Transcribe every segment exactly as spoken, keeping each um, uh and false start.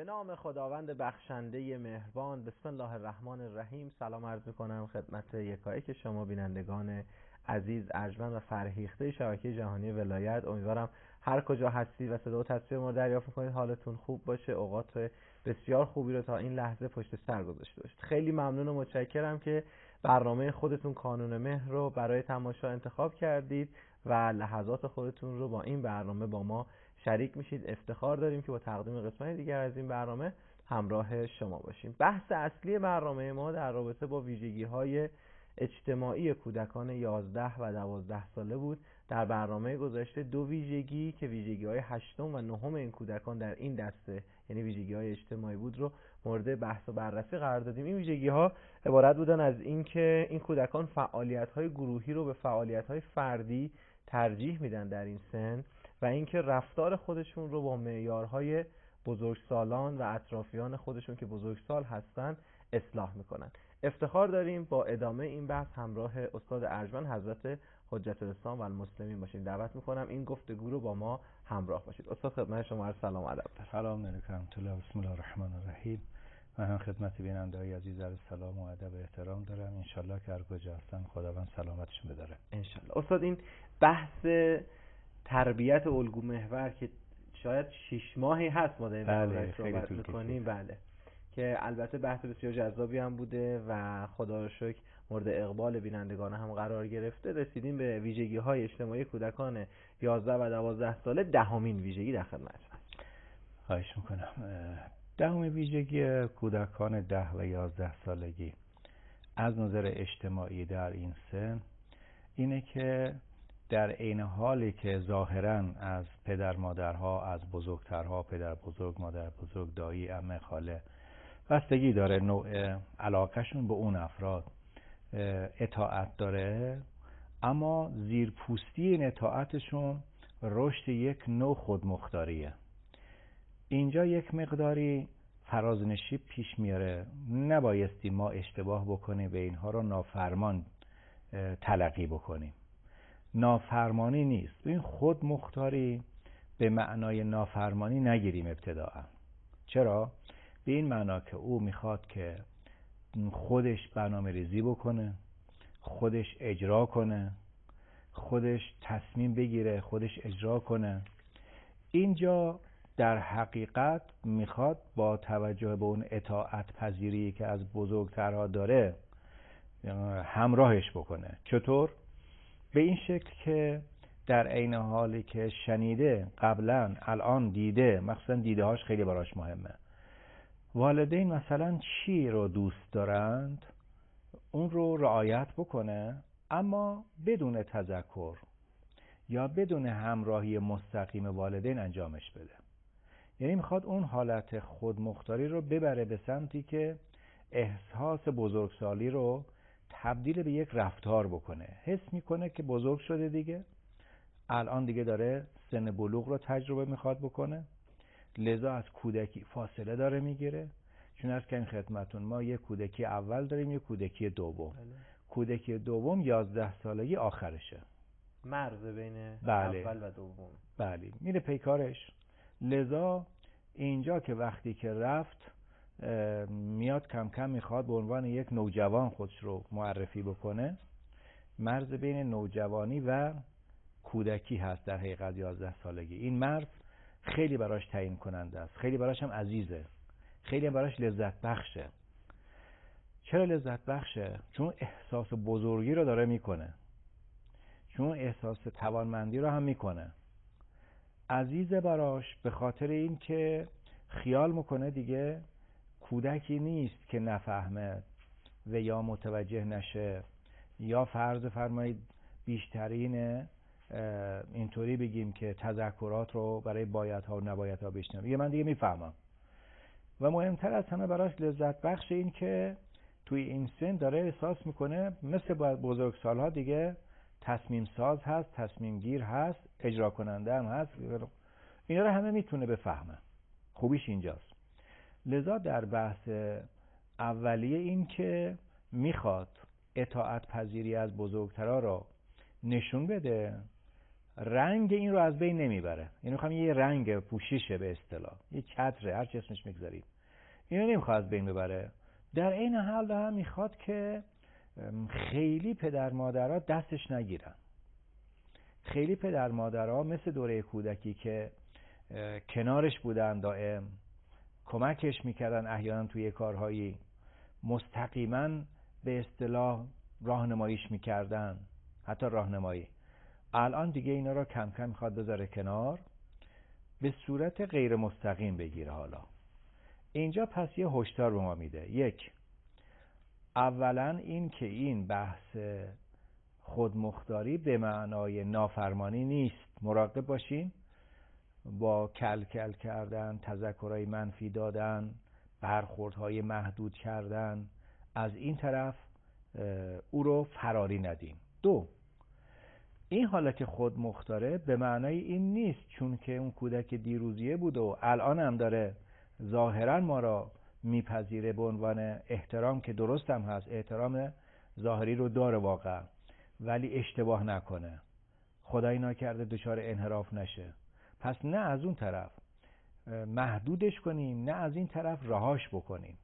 نام خداوند بخشنده مهربان. بسم الله الرحمن الرحیم. سلام عرض میکنم خدمت یکایک شما بینندگان عزیز، ارجمند و فرهیخته شبکه جهانی ولایت. امیدوارم هر کجا هستی و صدا و تصویر ما دریافت میکنید حالتون خوب باشه، اوقات بسیار خوبی رو تا این لحظه پشت سر گذاشته باشید. خیلی ممنون و متشکرم که برنامه خودتون کانون مهر رو برای تماشا انتخاب کردید و لحظات خودتون رو با این برنامه با ما شریک میشید. افتخار داریم که با تقدیم قسمت دیگر از این برنامه همراه شما باشیم. بحث اصلی برنامه ما در رابطه با ویژگی‌های اجتماعی کودکان یازده و دوازده ساله بود. در برنامه گذشته دو ویژگی که ویژگی‌های هشتم و نهم این کودکان در این دسته یعنی ویژگی‌های اجتماعی بود رو مورد بحث و بررسی قرار دادیم. این ویژگی‌ها عبارت بودن از این که این کودکان فعالیت‌های گروهی رو به فعالیت‌های فردی ترجیح میدن در این سن و اینکه رفتار خودشون رو با معیارهای بزرگسالان و اطرافیان خودشون که بزرگسال هستن اصلاح میکنن. افتخار داریم با ادامه این بحث همراه استاد ارجمند حضرت حجت الاسلام و المسلمین باشیم. دعوت میکنم این گفتگو رو با ما همراه باشید. استاد خدمت شما عرض سلام و ادب. سلام علیکم. بسم الله الرحمن الرحیم. من هم خدمت بیننده‌های عزیز عرض سلام و ادب و احترام دارم. ان شاءالله که هر کجا هستن خداوند سلامتشون بداره. ان شاءالله. استاد این بحث تربیت الگو محور که شاید شش ماهی هست ما داریم بله صحبت میکنیم، بله، که البته بحث بسیار جذابی هم بوده و خدا رو شکر مورد اقبال بینندگان هم قرار گرفته. رسیدیم به ویژگی های اجتماعی کودکان یازده و دوازده ساله. دهمین ویژگی در خدمت. خواهش میکنم. دهمین ویژگی کودکان ده و یازده سالگی از نظر اجتماعی در این سن اینه که در عین حالی که ظاهراً از پدر مادرها، از بزرگترها، پدر بزرگ، مادر بزرگ، دایی، عمه، خاله، بستگی داره نوع علاقهشون به اون افراد اطاعت داره، اما زیرپوستی این اطاعتشون رشد یک نوع خودمختاریه. اینجا یک مقداری فرازنشیب پیش میاره. نبایستی ما اشتباه بکنیم و اینها رو نافرمان تلقی بکنیم. نافرمانی نیست. این خودمختاری به معنای نافرمانی نگیریم ابتداء. چرا؟ به این معنا که او میخواد که خودش برنامه ریزی بکنه، خودش اجرا کنه، خودش تصمیم بگیره، خودش اجرا کنه. اینجا در حقیقت میخواد با توجه به اون اطاعت پذیری که از بزرگترها داره همراهش بکنه. چطور؟ به این شکل که در عین حالی که شنیده قبلا الان دیده، مخصوصا دیده هاش خیلی براش مهمه، والدین مثلا چی رو دوست دارند اون رو رعایت بکنه، اما بدون تذکر یا بدون همراهی مستقیم والدین انجامش بده. یعنی میخواد اون حالت خودمختاری رو ببره به سمتی که احساس بزرگسالی رو تبدیل به یک رفتار بکنه. حس میکنه که بزرگ شده دیگه، الان دیگه داره سن بلوغ رو تجربه میخواد بکنه، لذا از کودکی فاصله داره میگیره. چون از که این خدمتون ما یک کودکی اول داریم، یک کودکی دوم. بله. کودکی دوم یازده سالگی آخرشه، مرز بین بله. اول و دوم. بله میره پیکارش. لذا اینجا که وقتی که رفت میاد کم کم میخواد به عنوان یک نوجوان خودش رو معرفی بکنه. مرز بین نوجوانی و کودکی هست در حقیقت یازده سالگی. این مرز خیلی براش تعیین کننده است، خیلی براش هم عزیزه، خیلی هم براش لذت بخشه. چرا لذت بخشه؟ چون احساس بزرگی رو داره میکنه، چون احساس توانمندی رو هم میکنه. عزیزه براش به خاطر این که خیال میکنه دیگه کودکی نیست که نفهمه و یا متوجه نشه یا فرض فرمایید بیشترین اینطوری بگیم که تذکرات رو برای بایدها و نبایدها بشنوه. دیگه من دیگه میفهمم. و مهمتر از همه براش لذت بخش این که توی این سن داره احساس میکنه مثل بزرگسالها دیگه تصمیم ساز هست، تصمیم گیر هست، اجرا کننده هم هست. اینا رو همه میتونه بفهمه. خوبیش اینجاست. لذا در بحث اولیه این که میخواد اطاعت پذیری از بزرگترها رو نشون بده، رنگ این رو از بین نمیبره. این میخوام یه رنگ پوششه به اصطلاح، یه چتره، هر چی اسمش میگذارید، اینو نمیخواد از بین ببره. در این حال هم میخواد که خیلی پدر مادرها دستش نگیرن. خیلی پدر مادرها مثل دوره کودکی که کنارش بودن، دائم کمکش میکردن، احیانا توی کارهایی مستقیما به اصطلاح راهنماییش میکردن، حتی راهنمایی. الان دیگه اینا رو کم کم میخواد بذاره کنار، به صورت غیر مستقیم بگیره. حالا اینجا پس یه هشدار به ما میده. یک، اولا این که این بحث خودمختاری به معنای نافرمانی نیست. مراقب باشین با کل کل کردن، تذکرهای منفی دادن، برخوردهای محدود کردن، از این طرف او رو فراری ندیم. دو، این حالت خودمختاره به معنای این نیست چون که اون کودک دیروزیه بود و الان هم داره ظاهرا ما را میپذیره به عنوان احترام، که درست هم هست، احترام ظاهری رو داره واقعا، ولی اشتباه نکنه، خدای نکرده دچار انحراف نشه. پس نه از اون طرف محدودش کنیم، نه از این طرف رهاش بکنیم.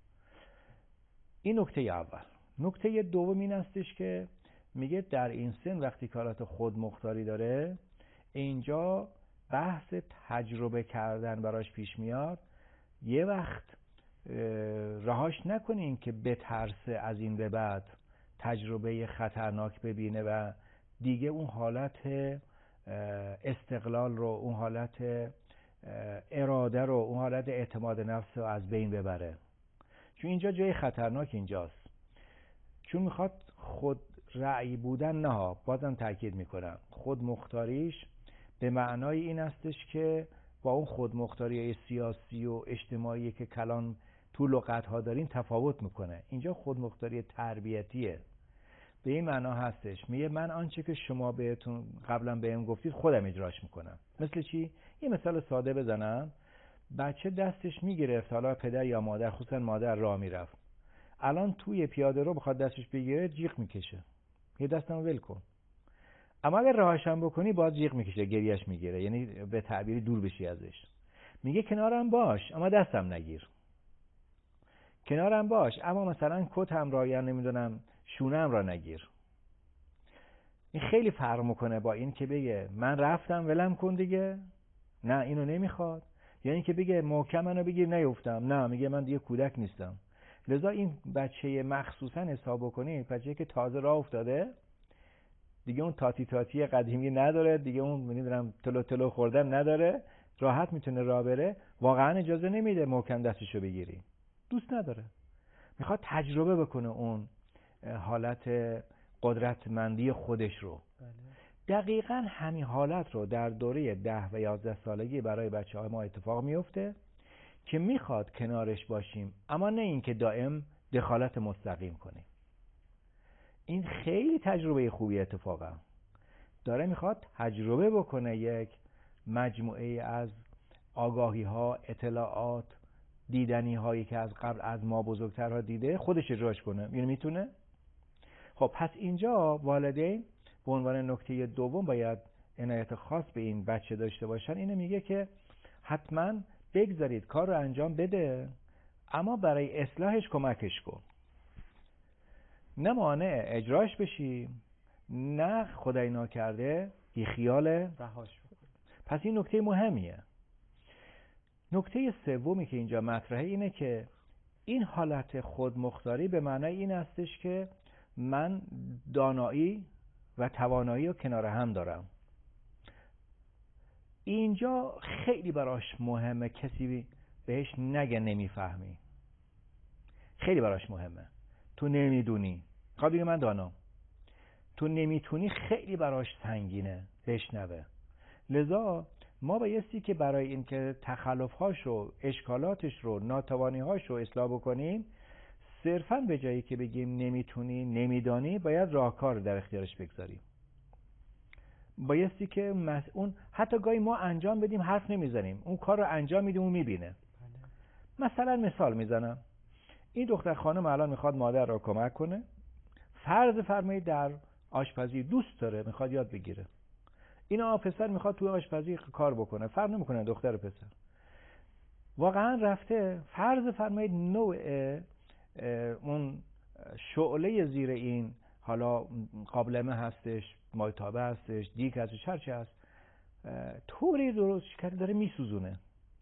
این نکته اول. نکته دوم این استش که میگه در این سن وقتی که حالت خودمختاری داره، اینجا بحث تجربه کردن براش پیش میاد. یه وقت رهاش نکنین که بترسه از این به بعد تجربه خطرناک ببینه و دیگه اون حالت استقلال رو، اون حالت اراده رو، اون حالت اعتماد نفس رو از بین ببره. چون اینجا جای خطرناک اینجاست، چون میخواد خود رأی بودن، نه، بازم تاکید میکنم، خود مختاریش به معنای این استش که با اون خود مختاری سیاسی و اجتماعی که کلان تو لغت ها داریم تفاوت میکنه. اینجا خود مختاری تربیتیه، به این معنا هستش میگه من آنچه که شما بهتون قبلا بهم گفتید خودم اجراش میکنم. مثل چی؟ یه مثال ساده بزنم. بچه دستش میگرفت، حالا پدر یا مادر، خصوصا مادر، راه میرفت، الان توی پیاده رو بخواد دستش بگیره جیغ میکشه، یه دستم ول کن. اما اگر راهش هم بکنی باز جیغ میکشه، گریش میگیره، یعنی به تعبیری دور بشی ازش. میگه کنارم باش اما دستم نگیر، کنارم باش اما مثلا کتم را یا نمیدونم شونم را نگیر. این خیلی فرق میکنه با این که بگه من رفتم ولم کن دیگه، نه اینو نمیخواد. یعنی که بگه محکم منو بگیر نیفتم، نه میگه من دیگه کودک نیستم. لذا این بچه مخصوصا حساب کنی، بچه‌ای که تازه راه افتاده دیگه، اون تاتی تاتی قدیمی نداره دیگه، اون میدونم تلو تلو خوردن نداره، راحت میتونه راه بره، واقعا اجازه نمیده محکم دستشو بگیری، دوست نداره، میخواد تجربه بکنه اون حالت قدرتمندی خودش رو. دقیقاً همین حالت رو در دوره ده و یازده سالگی برای بچه های ما اتفاق میفته که میخواد کنارش باشیم، اما نه این که دائم دخالت مستقیم کنیم. این خیلی تجربه خوبی اتفاقا داره، میخواد تجربه بکنه یک مجموعه از آگاهی ها، اطلاعات، دیدنی هایی که از قبل از ما بزرگترها دیده، خودش اجراش کنه. اینو میتونه. خب پس اینجا والدین به عنوان نکته دوم باید عنایت خاص به این بچه داشته باشن. اینو میگه که حتما بگذارید کار رو انجام بده، اما برای اصلاحش کمکش کن، نه مانع اجراش بشی، نه خدای ناکرده بی خیال رهاش بکن. پس این نکته مهمیه. نکته سومی که اینجا مطرحه اینه که این حالت خودمختاری به معنای این استش که من دانایی و توانایی رو کنار هم دارم. اینجا خیلی براش مهمه کسی بهش نگه نمیفهمی، خیلی براش مهمه. تو نمیدونی، خواهد بگه من دانام، تو نمیتونی، خیلی براش سنگینه بشنوه. لذا ما بایستی که برای این که تخلف‌هاش رو، اشکالاتش رو، ناتوانی‌هاش رو اصلاح بکنیم، صرفاً به جایی که بگیم نمیتونی، نمیدانی، باید راهکار در اختیارش بگذاریم. بایستی که اون حتی گاهی ما انجام بدیم حرف نمیزنیم، اون کار رو انجام میدیم، اون میبینه. مثلا مثال میزنم، این دختر خانم الان میخواد مادر را کمک کنه، فرض فرمایید در آشپزی دوست داره، میخواد یاد بگیره. اینا پسر میخواد توی آشپزی کار بکنه، فرق نمیکنه دختر و پسر. واقعا رفته فرض فرمایید نوع اون شعله زیر این، حالا قابلمه هستش، مایتابه هستش، دیگ هستش، هر چی هست، طوری درست کرده داره میسوزونه.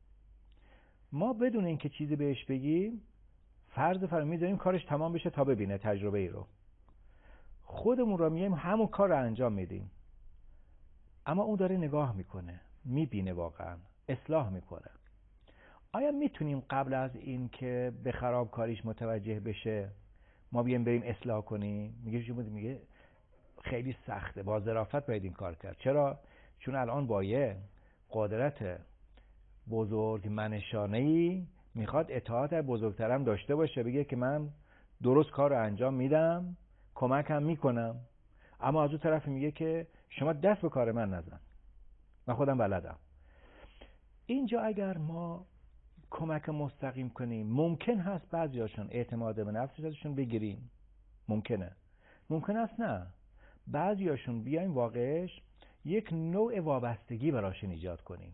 ما بدون اینکه چیزی بهش بگیم فرض فرمایید میذاریم کارش تمام بشه تا ببینه تجربه ای رو. خودمون رو میایم همون کار رو انجام میدیم، اما اون داره نگاه میکنه، میبینه، واقعا اصلاح میکنه. آیا میتونیم قبل از این که به خرابکاریش متوجه بشه ما بیایم بریم اصلاح کنیم؟ میگه میگه خیلی سخته، با ظرافت باید این کار کرد. چرا؟ چون الان با یه قدرت بزرگ منشانه‌ای میخواد اطاعت بزرگترم داشته باشه، بگه که من درست کار رو انجام میدم، کمکم میکنم، اما از اون طرف میگه که شما دست به کار من نزن، من خودم بلدم. اینجا اگر ما کمک مستقیم کنیم، ممکن هست بعضیاشون اعتماد به نفسش ازشون بگیریم، ممکنه ممکن است نه، بعضیاشون بیایم واقعش یک نوع وابستگی براشون ایجاد کنیم.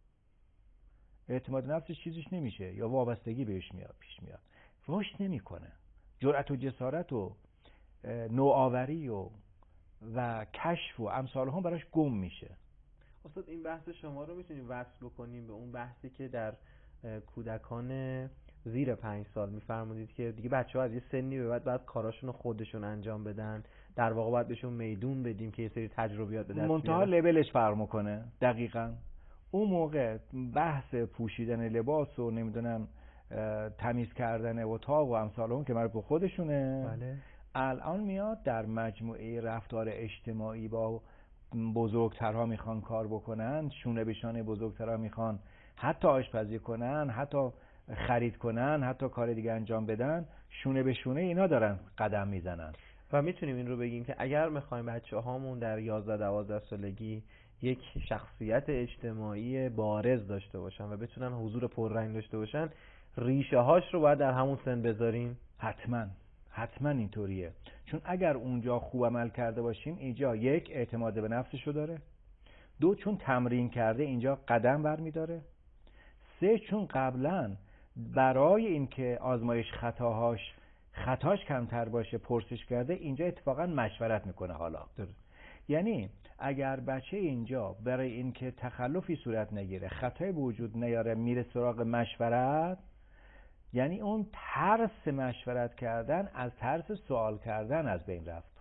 اعتماد نفسش چیزیش نمیشه یا وابستگی بهش میاد، پیش میاد، رشد نمیکنه، جرأت و جسارت و نوآوری و و کشف و امثال هم براش گم میشه. استاد این بحث شما رو میتونیم وصل بکنیم به اون بحثی که در کودکان زیر پنج سال میفرمودید که دیگه بچه‌ها از یه سنی به بعد باید کاراشون رو خودشون انجام بدن، در واقع باید بهشون میدون بدیم که یه سری تجربیات به دست بیارن. منتها لولش فرق میکنه. دقیقاً اون موقع بحث پوشیدن لباس و نمیدونم تمیز کردن اتاق و امثال اون که مربوط به خودشونه. بله. الان میاد در مجموعه رفتار اجتماعی با بزرگترها میخوان کار بکنن، شونه به شانه بزرگترها میخوان حتی آشپزی کنن، حتی خرید کنن، حتی کار دیگه انجام بدن، شونه به شونه اینا دارن قدم میزنن. و میتونیم این رو بگیم که اگر میخوایم بچه‌هامون در یازده دوازده سالگی یک شخصیت اجتماعی بارز داشته باشن و بتونن حضور پررنگ داشته باشن، ریشه هاش رو باید در همون سن بذاریم. حتما حتما اینطوریه. چون اگر اونجا خوب عمل کرده باشیم اینجا یک اعتماد به نفسشو داره، دو چون تمرین کرده اینجا قدم برمی‌داره، سه چون قبلا برای اینکه آزمایش خطاهاش خطاش کمتر باشه پرسش کرده، اینجا اتفاقا مشورت میکنه. حالا درست. یعنی اگر بچه اینجا برای اینکه تخلفی صورت نگیره، خطایی به وجود نیاره، میره سراغ مشورت، یعنی اون ترس مشورت کردن از ترس سوال کردن از بین رفت.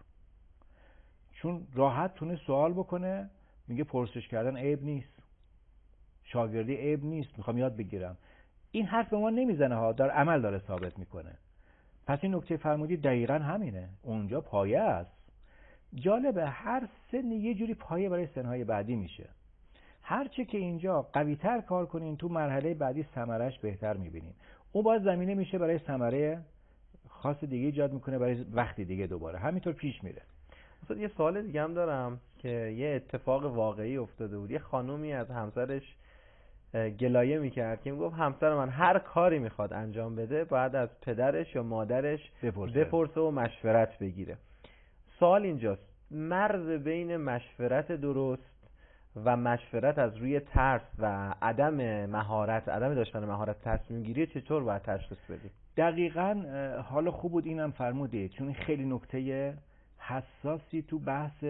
چون راحت تونه سوال بکنه، میگه پرسش کردن عیب نیست، شاگردی عیب نیست، میخوام یاد بگیرم. این حرف به ما نمیزنه ها، در عمل داره ثابت میکنه. پس این نکته فرمودی دقیقاً همینه، اونجا پایه است. جالبه هر سن یه جوری پایه برای سنهای بعدی میشه. هرچه که اینجا قوی‌تر کار کنین تو مرحله بعدی ثمرش بهتر میبینین. اون باز زمینه میشه برای ثمره خاص دیگه ایجاد میکنه برای وقتی دیگه دوباره همینطور پیش میره. مثلا یه سوال دیگه هم دارم که یه اتفاق واقعی افتاده بود. یه خانومی از همسرش گلایه میکرد که میگفت همسر من هر کاری میخواد انجام بده باید از پدرش یا مادرش بپرسه, بپرسه و مشورت بگیره. سوال اینجاست، مرز بین مشورت درست و مشورت از روی ترس و عدم مهارت، عدم داشتن مهارت تصمیم گیری چطور باید تشخیص بدیم؟ دقیقاً حالا خوب بود اینم فرمودید، چون خیلی نکته حساسی تو بحث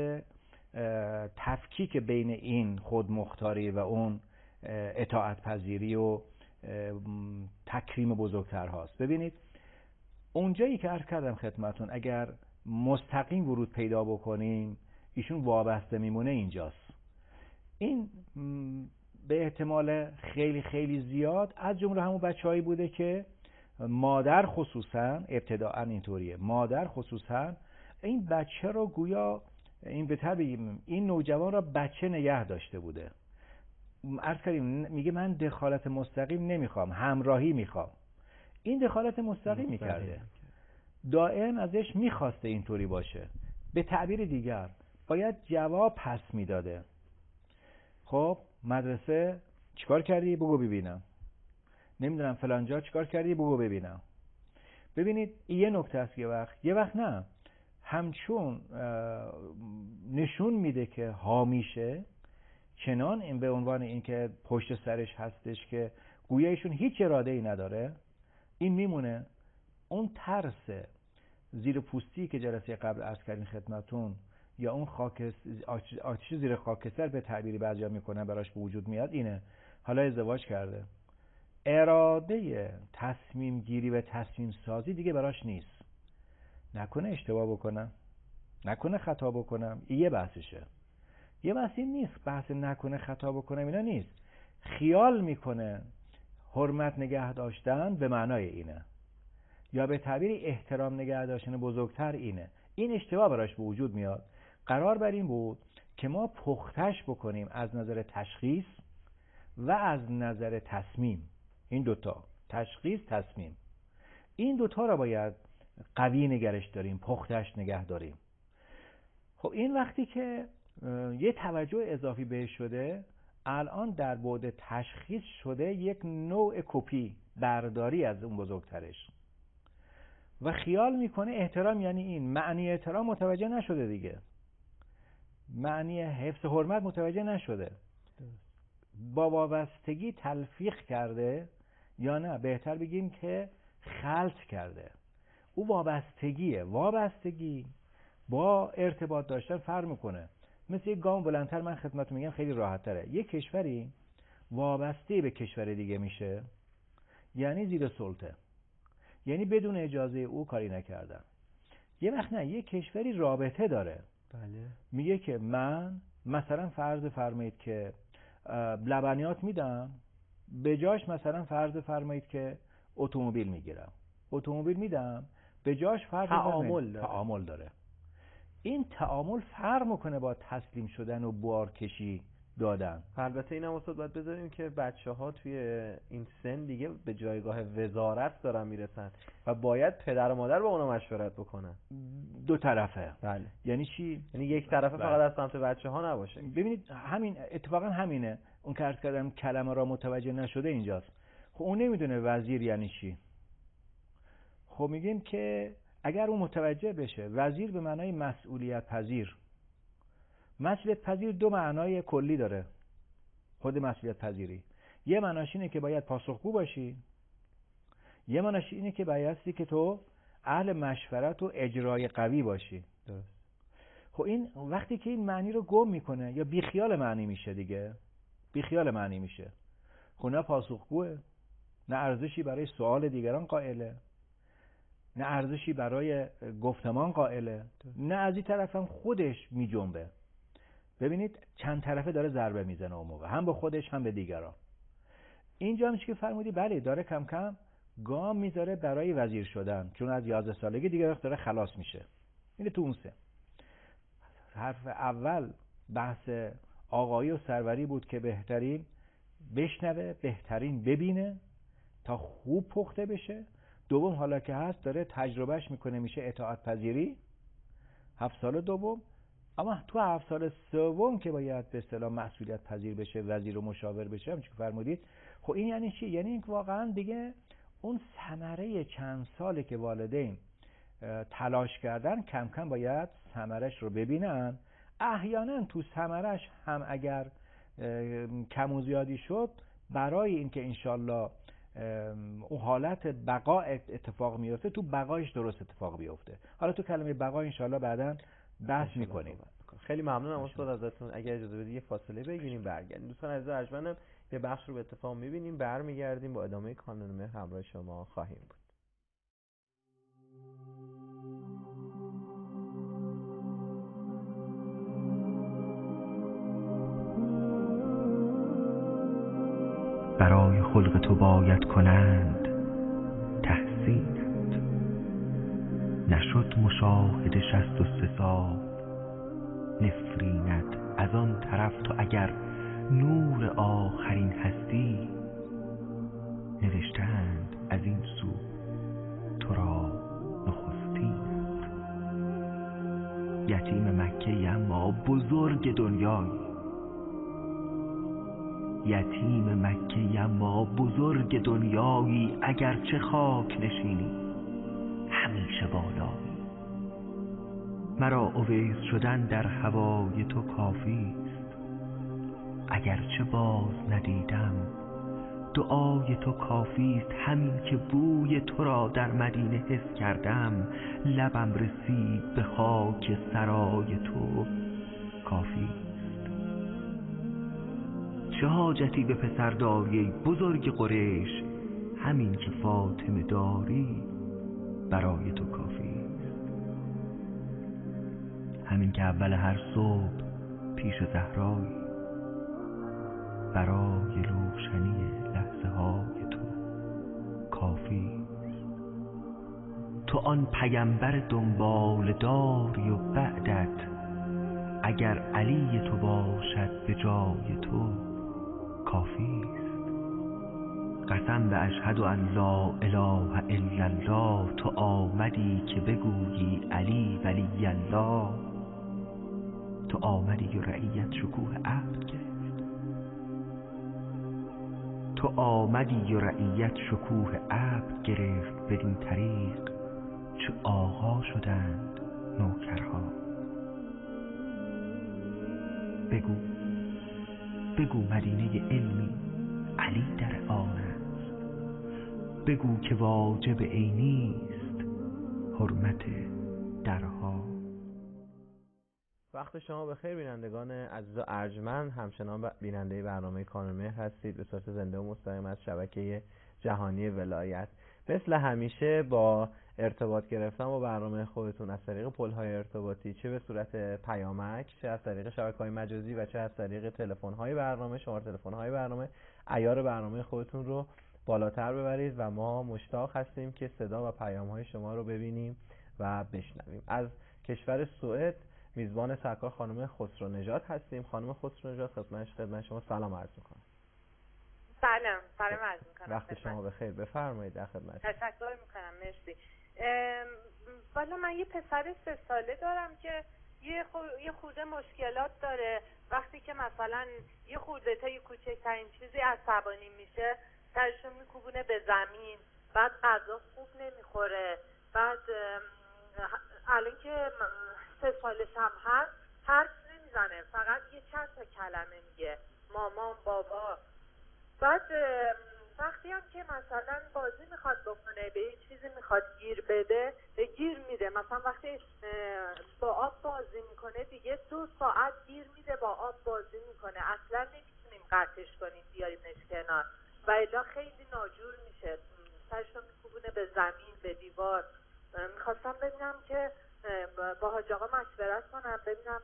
تفکیک بین این خودمختاری و اون اطاعت پذیری و تکریم بزرگتر هاست. ببینید اونجایی که عرض کردم خدمتون، اگر مستقیم ورود پیدا بکنیم ایشون وابسته میمونه اینجاست. این به احتمال خیلی خیلی زیاد از جمله همون بچه‌هایی بوده که مادر خصوصا ابتداءً اینطوریه، مادر خصوصا این بچه رو گویا این بهتر بگیم این نوجوان را بچه نگه داشته بوده. عرض کردیم میگه من دخالت مستقیم نمیخوام، همراهی میخوام. این دخالت مستقیم میکرده، دائم ازش میخواسته اینطوری باشه. به تعبیر دیگر باید جواب پس میداده. خب مدرسه چیکار کردی؟ بگو ببینم. نمیدونم فلان جا چیکار کردی؟ بگو ببینم. ببینید یه نکته است، یه وقت یه وقت نه، همچون نشون میده که حامیشه چنان این به عنوان این که پشت سرش هستش که گویا ایشون هیچ اراده ای نداره، این میمونه. اون ترس زیر پوستی که جلسه قبل عرض کردیم خدمتون، یا اون خاک آتش زیر خاکستر به تعبیری بعضیا میکنن براش به وجود میاد، اینه. حالا ازدواج کرده، اراده تصمیم گیری و تصمیم سازی دیگه براش نیست. نکنه اشتباه بکنم، نکنه خطا بکنم، این یه بحثشه. یه بحثی نیست، بحث نکنه خطا بکنم اینا نیست. خیال میکنه حرمت نگه داشتن به معنای اینه، یا به تعبیر احترام نگه داشتن بزرگتر اینه. این اشتباه براش به وجود میاد. قرار بر این بود که ما پختش بکنیم از نظر تشخیص و از نظر تصمیم. این دوتا، تشخیص تصمیم، این دوتا را باید قوی نگرش داریم، پختش نگه داریم. خب این وقتی که یه توجه اضافی بهش شده، الان در بعد تشخیص شده یک نوع کپی برداری از اون بزرگترش و خیال میکنه احترام یعنی این. معنی احترام متوجه نشده دیگه، معنی حفظ حرمت متوجه نشده، با وابستگی تلفیق کرده، یا نه بهتر بگیم که خلط کرده. او وابستگیه. وابستگی با ارتباط داشتن فرق میکنه. مثل یک گام بلندتر من خدمتتون میگم خیلی راحت تره. یک کشوری وابسته به کشور دیگه میشه یعنی زیر سلطه، یعنی بدون اجازه او کاری نکردن. یه وقت نه، یک کشوری رابطه داره. بله. میگه که من مثلا فرض فرمایید که لبنیات میدم، به جاش مثلا فرض فرمایید که اتومبیل میگیرم، اتومبیل میدم، به جاش فرض تعامل داره. تعامل داره. این تعامل فرق میکنه با تسلیم شدن و بارکشی دادن. البته اینم استاد باید بذاریم که بچه‌ها توی این سن دیگه به جایگاه وزارت دارن میرسن و باید پدر و مادر با اونا مشورت بکنن. دو طرفه. بله. یعنی چی؟ یعنی یک طرفه بله. فقط از سمت بچه‌ها نباشه. ببینید همین اتفاقا همینه. اون که عرض کردم کلمه را متوجه نشده اینجاست. خب اون نمیدونه وزیر یعنی چی. خب میگیم که اگر اون متوجه بشه وزیر به معنای مسئولیت پذیر. مسئولیت پذیر دو معنای کلی داره. خود مسئولیت پذیری یه معناش اینه که باید پاسخگو باشی، یه معناش اینه که بایستی که تو اهل مشورت و اجرای قوی باشی. درست. خب این وقتی که این معنی رو گم میکنه یا بیخیال معنی میشه دیگه، بیخیال معنی میشه، خب نه پاسخگوه، نه ارزشی برای سوال دیگران قائله، نه ارزشی برای گفتمان قائله، نه از این طرف هم خودش میجنبه. ببینید چند طرفه داره ضربه میزنه اون موقع، هم به خودش هم به دیگران. اینجا هم چی که فرمودی، بله داره کم کم گام میذاره برای وزیر شدن، چون از یازده سالگی دیگه داره خلاص میشه. این تو اون سه حرف اول بحث آقایی و سروری بود که بهترین بشنوه، بهترین ببینه تا خوب پخته بشه. دوم حالا که هست داره تجربهش میکنه، میشه اطاعت پذیری هفت سال دوم. اما تو هفت سال سوم که باید به اصطلاح مسئولیت پذیر بشه، وزیر و مشاور بشه، همچون که فرمودید. خب این یعنی چی؟ یعنی اینکه واقعا دیگه اون ثمره چند ساله که والدین تلاش کردن کم کم باید ثمرش رو ببینن. احیانا تو ثمرش هم اگر کم و زیادی شد، برای اینکه انشالله اون حالت بقا اتفاق میفته، تو بقایش درست اتفاق بیفته. حالا تو کلمه بقا انشالله بعداً بحث میکنیم. خیلی ممنونم استاد ازتون. اگر اجازه بدید یه فاصله بگیریم برگردیم. دوستان عزیز ارجمندم یه بخش رو به اتفاق میبینیم، برمیگردیم با ادامه کانون مهر همراه شما خواهیم بود. برای خلق تو باید کنند تحسینت، نشد مشاهده شست و سه سال نفرینت. از آن طرف تو اگر نور آخرین هستی، نوشتند از این سو تو را نخستینت. یتیم مکه اما بزرگ دنیایی، یتیم مکه اما بزرگ دنیایی. اگر چه خاک نشینی همیشه بالایی. مرا اویس شدن در هوای تو کافی است، اگرچه باز ندیدم، دعای تو کافیست. همین که بوی تو را در مدینه حس کردم، لبم رسید به خاک سرای تو کافیست. چه حاجتی به پسر داری بزرگ قریش، همین که فاطمه داری برای تو کافیست. همین که اول هر صبح پیش زهرایی، برای روشنی لحظه های تو کافیست. تو آن پیمبر دنبال داری و بعدت، اگر علی تو باشد به جای تو کافیست. قسم به اشهد ان لا اله الا الله، تو آمدی که بگویی علی ولی الله. تو آمدی و رعیت شکوه عبد گرفت، تو آمدی و رعیت شکوه عبد گرفت. بدین طریق چه آقا شدند نوکرها. بگو بگو مدینه علمی علی در آن است، بگو که واجب عینیست حرمت درها. وقت شما بخیر بینندگان عزیز و ارجمند، همچنان بیننده برنامه کانون‌مهر هستید به صورت زنده و مستقیم از شبکه جهانی ولایت. مثل همیشه با ارتباط گرفتن با برنامه خودتون از طریق پل‌های ارتباطی، چه به صورت پیامک، چه از طریق شبکه‌های مجازی و چه از طریق تلفن‌های برنامه، شماره تلفن‌های برنامه، عیار برنامه خودتون رو بالاتر ببرید و ما مشتاق هستیم که صدا و پیام‌های شما رو ببینیم و بشنویم. از کشور سوئد میزبان سرکار خانم خسرونژاد هستیم. خانم خسرونژاد خدمت خدمت شما سلام عرض می‌کنم. سلام، سلام عرض می‌کنم. وقت شما بخیر، بفرمایید، در خدمت. تشکر می‌کنم، مرسی. والا من یه پسر سه ساله دارم که یه خو... یه خورده مشکلات داره. وقتی که مثلا یه خورده تا یه کوچکترین چیزی عصبانی میشه، سرشو میکوبونه به زمین، بعد غذا خوب نمیخوره. بعد الان که سه سالش هم هست حرف نمیزنه، فقط یه چند تا کلمه میگه، مامان، بابا. بعد وقتی هم که مثلا بازی میخواد بکنه، به یه چیزی میخواد گیر بده، به گیر میده. مثلا وقتی با آب بازی میکنه دیگه دو ساعت گیر میده با آب بازی میکنه، اصلا نمیتونیم قطعش کنیم بیاریمش کنار و الا خیلی ناجور میشه، سرشو میکوبونه به زمین، به دیوار. میخواستم ببینم که با حاج آقا مشورت کنم ببینم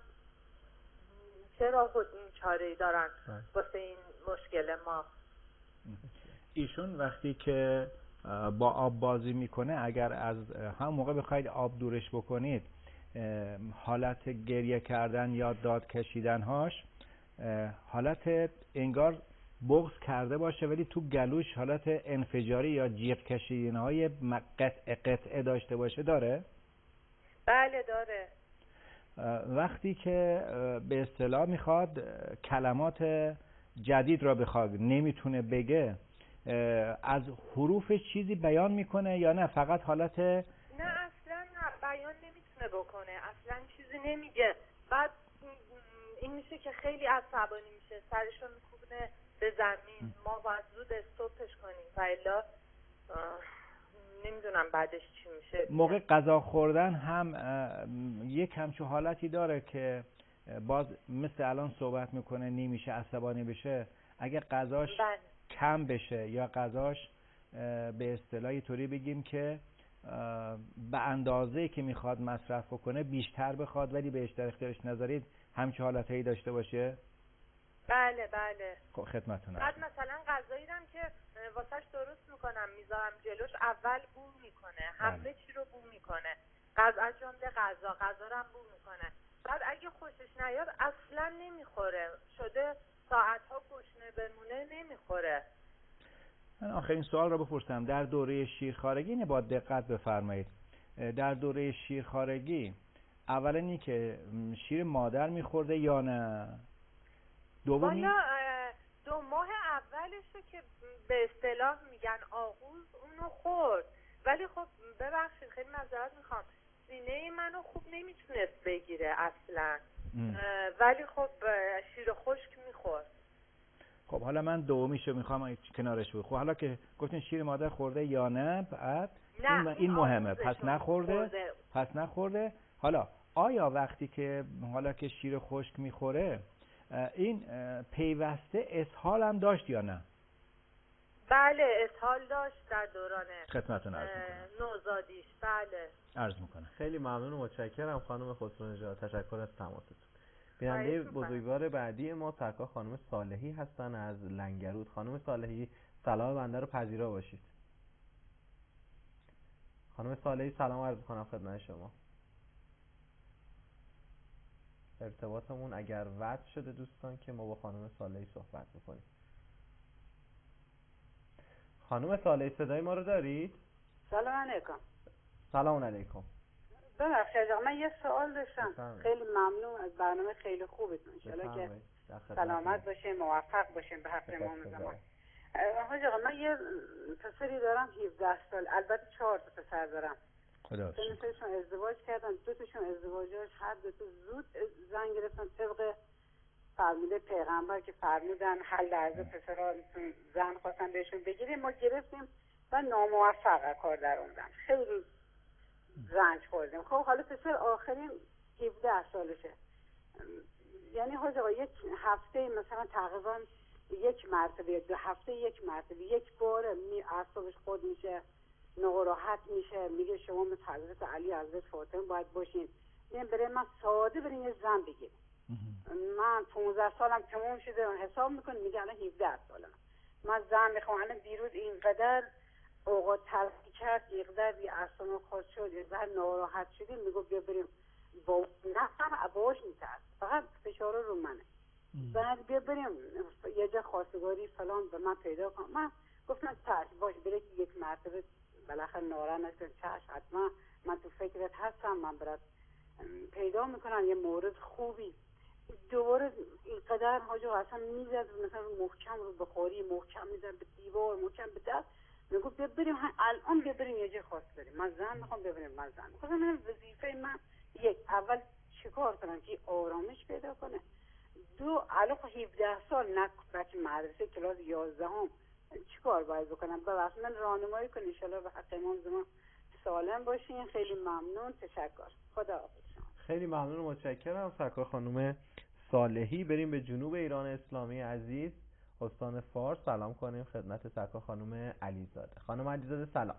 چه راه و چاره‌ای دارن واسه این مشکل ما. ایشون وقتی که با آب بازی میکنه، اگر از هم موقع بخواید آب دورش بکنید، حالت گریه کردن یا داد کشیدن هاش حالت انگار بغض کرده باشه، ولی تو گلوش حالت انفجاری یا جیغ کشیدن های قطع قطعه داشته باشه داره؟ بله داره. وقتی که به اصطلاح میخواد کلمات جدید را بخواد نمیتونه بگه، از حروف چیزی بیان میکنه یا نه فقط حالت؟ نه اصلا بیان نمیتونه بکنه، اصلا چیزی نمیگه. بعد این میشه که خیلی عصبانی میشه، سرشو میکوبونه به زمین. ما باید زود استوپش کنیم و الا نمیدونم بعدش چی میشه. موقع غذا خوردن هم یک همچو حالتی داره که باز مثل الان صحبت میکنه نمیشه عصبانی بشه. اگه غذاش بله. کم بشه یا غذاش به اصطلاحی طوری بگیم که به اندازه‌ای که میخواد مصرف بکنه بیشتر بخواد ولی به اشتر اختیارش نذارید، همچه حالتایی داشته باشه؟ بله بله. خدمتتون. بعد مثلا غذایی هم که واسش درست میکنم میذارم جلوش، اول بو میکنه، همه چی رو بو میکنه، غذا از جمله غذا غذا رو هم بو میکنه. بعد اگه خوشش نیاد اصلا نمیخوره، شده ساعتها گشنه بمونه نمیخوره. من آخرین سوال رو بپرسم، در دوره شیرخوارگی اینه با دقت بفرمایید، در دوره شیرخوارگی اولا این که شیر مادر میخورده یا نه؟ دومی والا دو ماه اولش رو که به اصطلاح میگن آغوز اونو خورد، ولی خب ببخشید خیلی معذرت میخوام، سینه منو خوب نمیتونست بگیره اصلا، ولی خب شیر خشک میخورد. خب حالا من دومیشو میخوام کنارش بود. خب حالا که گفتین شیر مادر خورده یا نه، بعد نه این, این مهمه. پس نخورده خورده. پس نخورده. حالا آیا وقتی که حالا که شیر خشک میخوره این پیوسته اسهال هم داشت یا نه؟ بله اسهال داشت در دوران خدمتتون عرض میکنم نوزادیش. بله عرض میکنم. خیلی ممنون و متشکرم خانم خسرو نژاد، تشکر از تماستون. بیننده بزرگوار بعدی ما سرکار خانم صالحی هستن از لنگرود. خانم صالحی سلام بنده رو پذیرا باشید. خانم صالحی سلام عرض میکنم خدمت شما. ارتباطمون اگر وصل شده دوستان که ما با خانم صالحی صحبت بکنیم. خانم صالحی صدای ما رو دارید؟ سلام علیکم. سلام علیکم. ببخشید من یه سوال داشتم. بفرمایید. خیلی ممنون از برنامه خیلی خوبتون. ان شاءالله که سلامت باشین، موفق باشین به حق امام زمان. حاج آقا من یه پسری دارم هفده سال، البته چهار تا پسر دارم. خدا سنشون ازدواج کردن، دو تاشون ازدواجش هر دو تا زود زن گرفتن طبق فرموده پیغمبر که فرمودن حل درزه پسرها زن خواستن بهشون بگیریم، ما گرفتیم و ناموفق کار در اومدن، خیلی رنج خوردیم. خب حالا پسر آخرین هفده سالشه، یعنی حاج آقا یک هفته مثلا تقریبا یک مرتبه، دو هفته یک مرتبه، یک بار می اعصابش خود میشه، ناراحت میشه، میگه شما مثل حضرت علی حضرت فاطمه باید باشین. این برای من ساده برین یه زن بگیریم. من پانزده سالم تموم شده حساب میکنم، میگه الان هفده سالم من زن میخوام. الان دیروز اینقدر اوقات تلخی کرد، اینقدر بی اعصاب خود شد، اینقدر ناراحت شدیم، میگو بیا بریم با نفسم عباش میترد، فقط فشار رو منه. بعد بیا بریم یه جا خواستگاری فلان به من پیدا کنم. من گفتم چشم باش، بره که یک مرتبه بالاخره ناراحت نشد. چشم حتما من تو فکرت هستم، من برات پیدا میکنم یه مورد خوبی. دوباره اینقدر حاجو اصلا میزد مثلا محکم رو بخوری، محکم میزد به دیوار، محکم به دست. میگو بیا بریم الان، بیا بریم یه جا خواست بریم. من زن میخوام ببریم، من زن میخوام. من وظیفه من یک، اول چیکار کنم که آرامش پیدا کنه. دو، الان هفده سال نه بچه مدرسه کلاس یازده هم چیکار باید بکنم؟ ببخشید من راهنمایی کنید ان شاءالله به حق امام زمان سالم باشین. خیلی ممنون، تشکر، خدا حافظ. خیلی ممنون و متشکرم سرکار خانم صالحی. بریم به جنوب ایران اسلامی عزیز، استان فارس. سلام کنیم خدمت سرکار خانم علیزاده. خانم علیزاده سلام.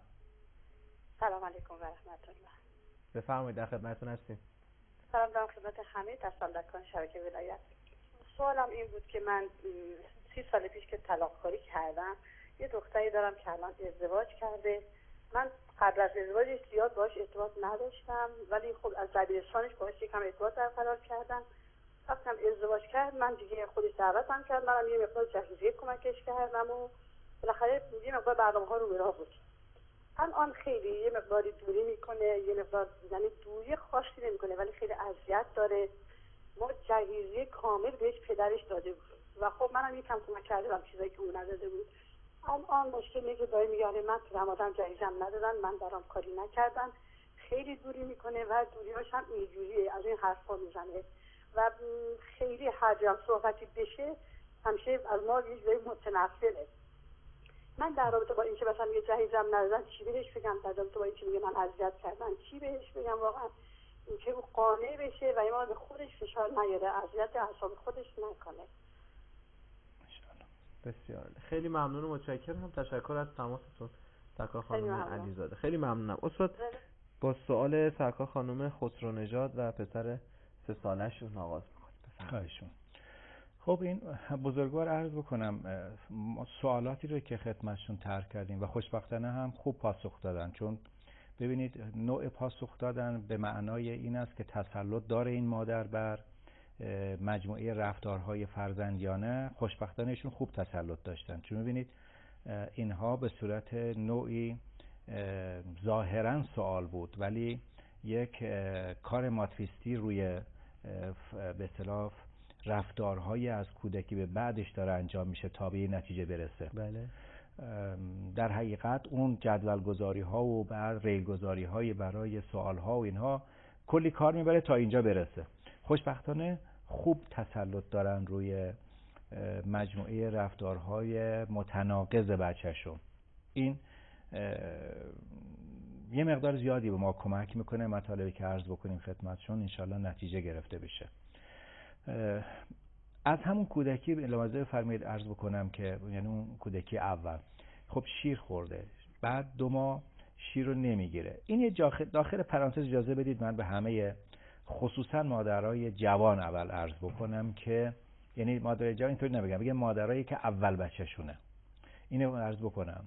سلام علیکم و رحمت الله. بفرمایید، در خدمتتون هستیم. سلام دارم خدمت همه تصالحکان شبکه ولایت. سوالم این بود که من سی سال پیش که طلاق کاری کردم، یه دختری دارم که الان ازدواج کرده. من قبل از ازدواجش زیاد باهاش ارتباط نداشتم، ولی خب از دبیرستانش باهاش یکم ارتباط برقرار کردم. وقتی ازدواج کرد من دیگه خودش دعوتم کرد، منم یه مقدار جهیزیه کمکش کردم و بالاخره یه مقدار برنامه‌ها رو به راه بود. الان خیلی یه مقداری دوری میکنه، یه مقدار یعنی دوری خاصی نمیکنه ولی خیلی اذیت داره. ما جهیزیه کامل بهش پدرش داده بود و خب منم یکم کمک کردم چیزایی که اون نداده بود. الان مشکل اینه که دایی میگه من پیرمردم جهیزم ندادن، من برام کاری نکردن. خیلی دوری میکنه و دوریاش هم اینجوریه، از این حرفا میزنه و خیلی هر جا صحبتی بشه همیشه از ما یه جوری متنفره. من در رابطه با اینکه مثلا یه جهیزم ندادن چی بهش بگم؟ در رابطه با اینکه میگه من اذیت کردن چی بهش بگم؟ واقعا اینکه او قانع بشه و اینا به خودش فشار نیاره، اذیت اعصاب خودش نکنه. بسیار خیلی ممنون و متشکرم. تشکر از تماستون سرکار خانم علیزاده. خیلی ممنونم. استاد با سوال سرکار خانم خسرو نژاد و پسر سه ساله‌شون آغاز می‌کنیم. خواهشون. خب این بزرگوار عرض بکنم سوالاتی رو که خدمتشون طرح کردیم و خوشبختانه هم خوب پاسخ دادن، چون ببینید نوع پاسخ دادن به معنای این است که تسلط داره این مادر بر مجموعه رفتارهای فرزندیانه. خوشبختانهشون خوب تسلط داشتن، چون ببینید اینها به صورت نوعی ظاهرا سوال بود ولی یک کار ماتریستی روی به اصطلاح رفتارهای از کودکی به بعدش داره انجام میشه تا به نتیجه برسه. بله. در حقیقت اون جدول گذاری ها و بعد ریل گذاری های برای سوال ها و اینها کلی کار میبره تا اینجا برسه. خوشبختانه خوب تسلط دارن روی مجموعه رفتارهای متناقض بچه‌شون. این یه مقدار زیادی به ما کمک میکنه مطالبی که عرض بکنیم خدمتشون انشالله نتیجه گرفته بشه. از همون کودکی لازمه فرمایید عرض بکنم که یعنی اون کودکی اول خب شیر خورده، بعد دو ماه شیر رو نمیگیره. این یه داخل پرانتز اجازه بدید من به همه خصوصا مادرای جوان اول عرض بکنم که یعنی مادرای جوان اینطوری نبگم، بگم مادرایی که اول بچه شونه اینو عرض بکنم.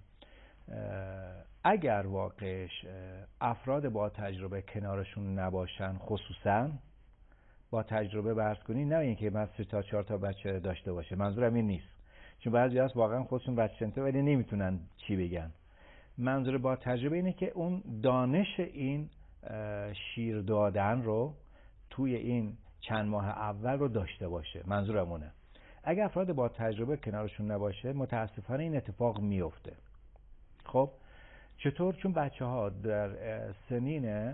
اگر واقعش افراد با تجربه کنارشون نباشن، خصوصا با تجربه برس کنی، نه اینکه من سه تا چهار تا بچه داشته باشه، منظورم این نیست، چون بعضی هست واقعا خودشون بچه‌نته ولی نمیتونن چی بگن. منظور با تجربه اینه که اون دانش این شیر دادن رو توی این چند ماه اول رو داشته باشه، منظورم اونه. اگر افراد با تجربه کنارشون نباشه متاسفانه این اتفاق میفته. خب چطور؟ چون بچه ها در سنین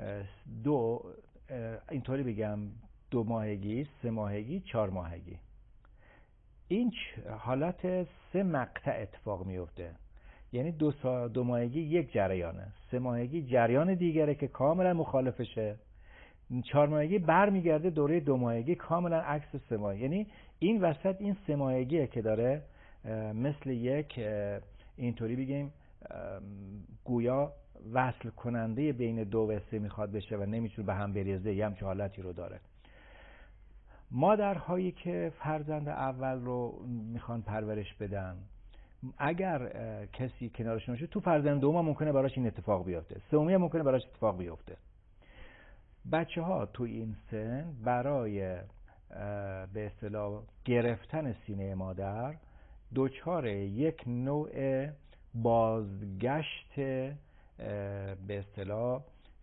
دو اینطوری بگم دو ماهگی، سه ماهگی، چهار ماهگی این حالت سه مقطع اتفاق میفته. یعنی دو سال دو ماهگی یک جریانه، سه ماهگی جریان دیگره که کاملا مخالفشه، چهار ماهگی برمیگرده دوره دو ماهگی کاملا عکس سه ماهگی. یعنی این وسط این سه ماهگیه که داره مثل یک اینطوری بگیم گویا وصل کننده بین دو و سه میخواد بشه و نمیتونه به هم بریزه، یه همچه حالتی رو داره. مادرهایی که فرزند اول رو میخوان پرورش بدن، اگر کسی کنارشون باشه تو فرزند دوم ممکنه براش این اتفاق بیفته، سومی ممکنه براش اتفاق بیفته. بچه ها تو این سن برای به اصطلاح گرفتن سینه مادر دوچار یک نوع بازگشت به اصطلاح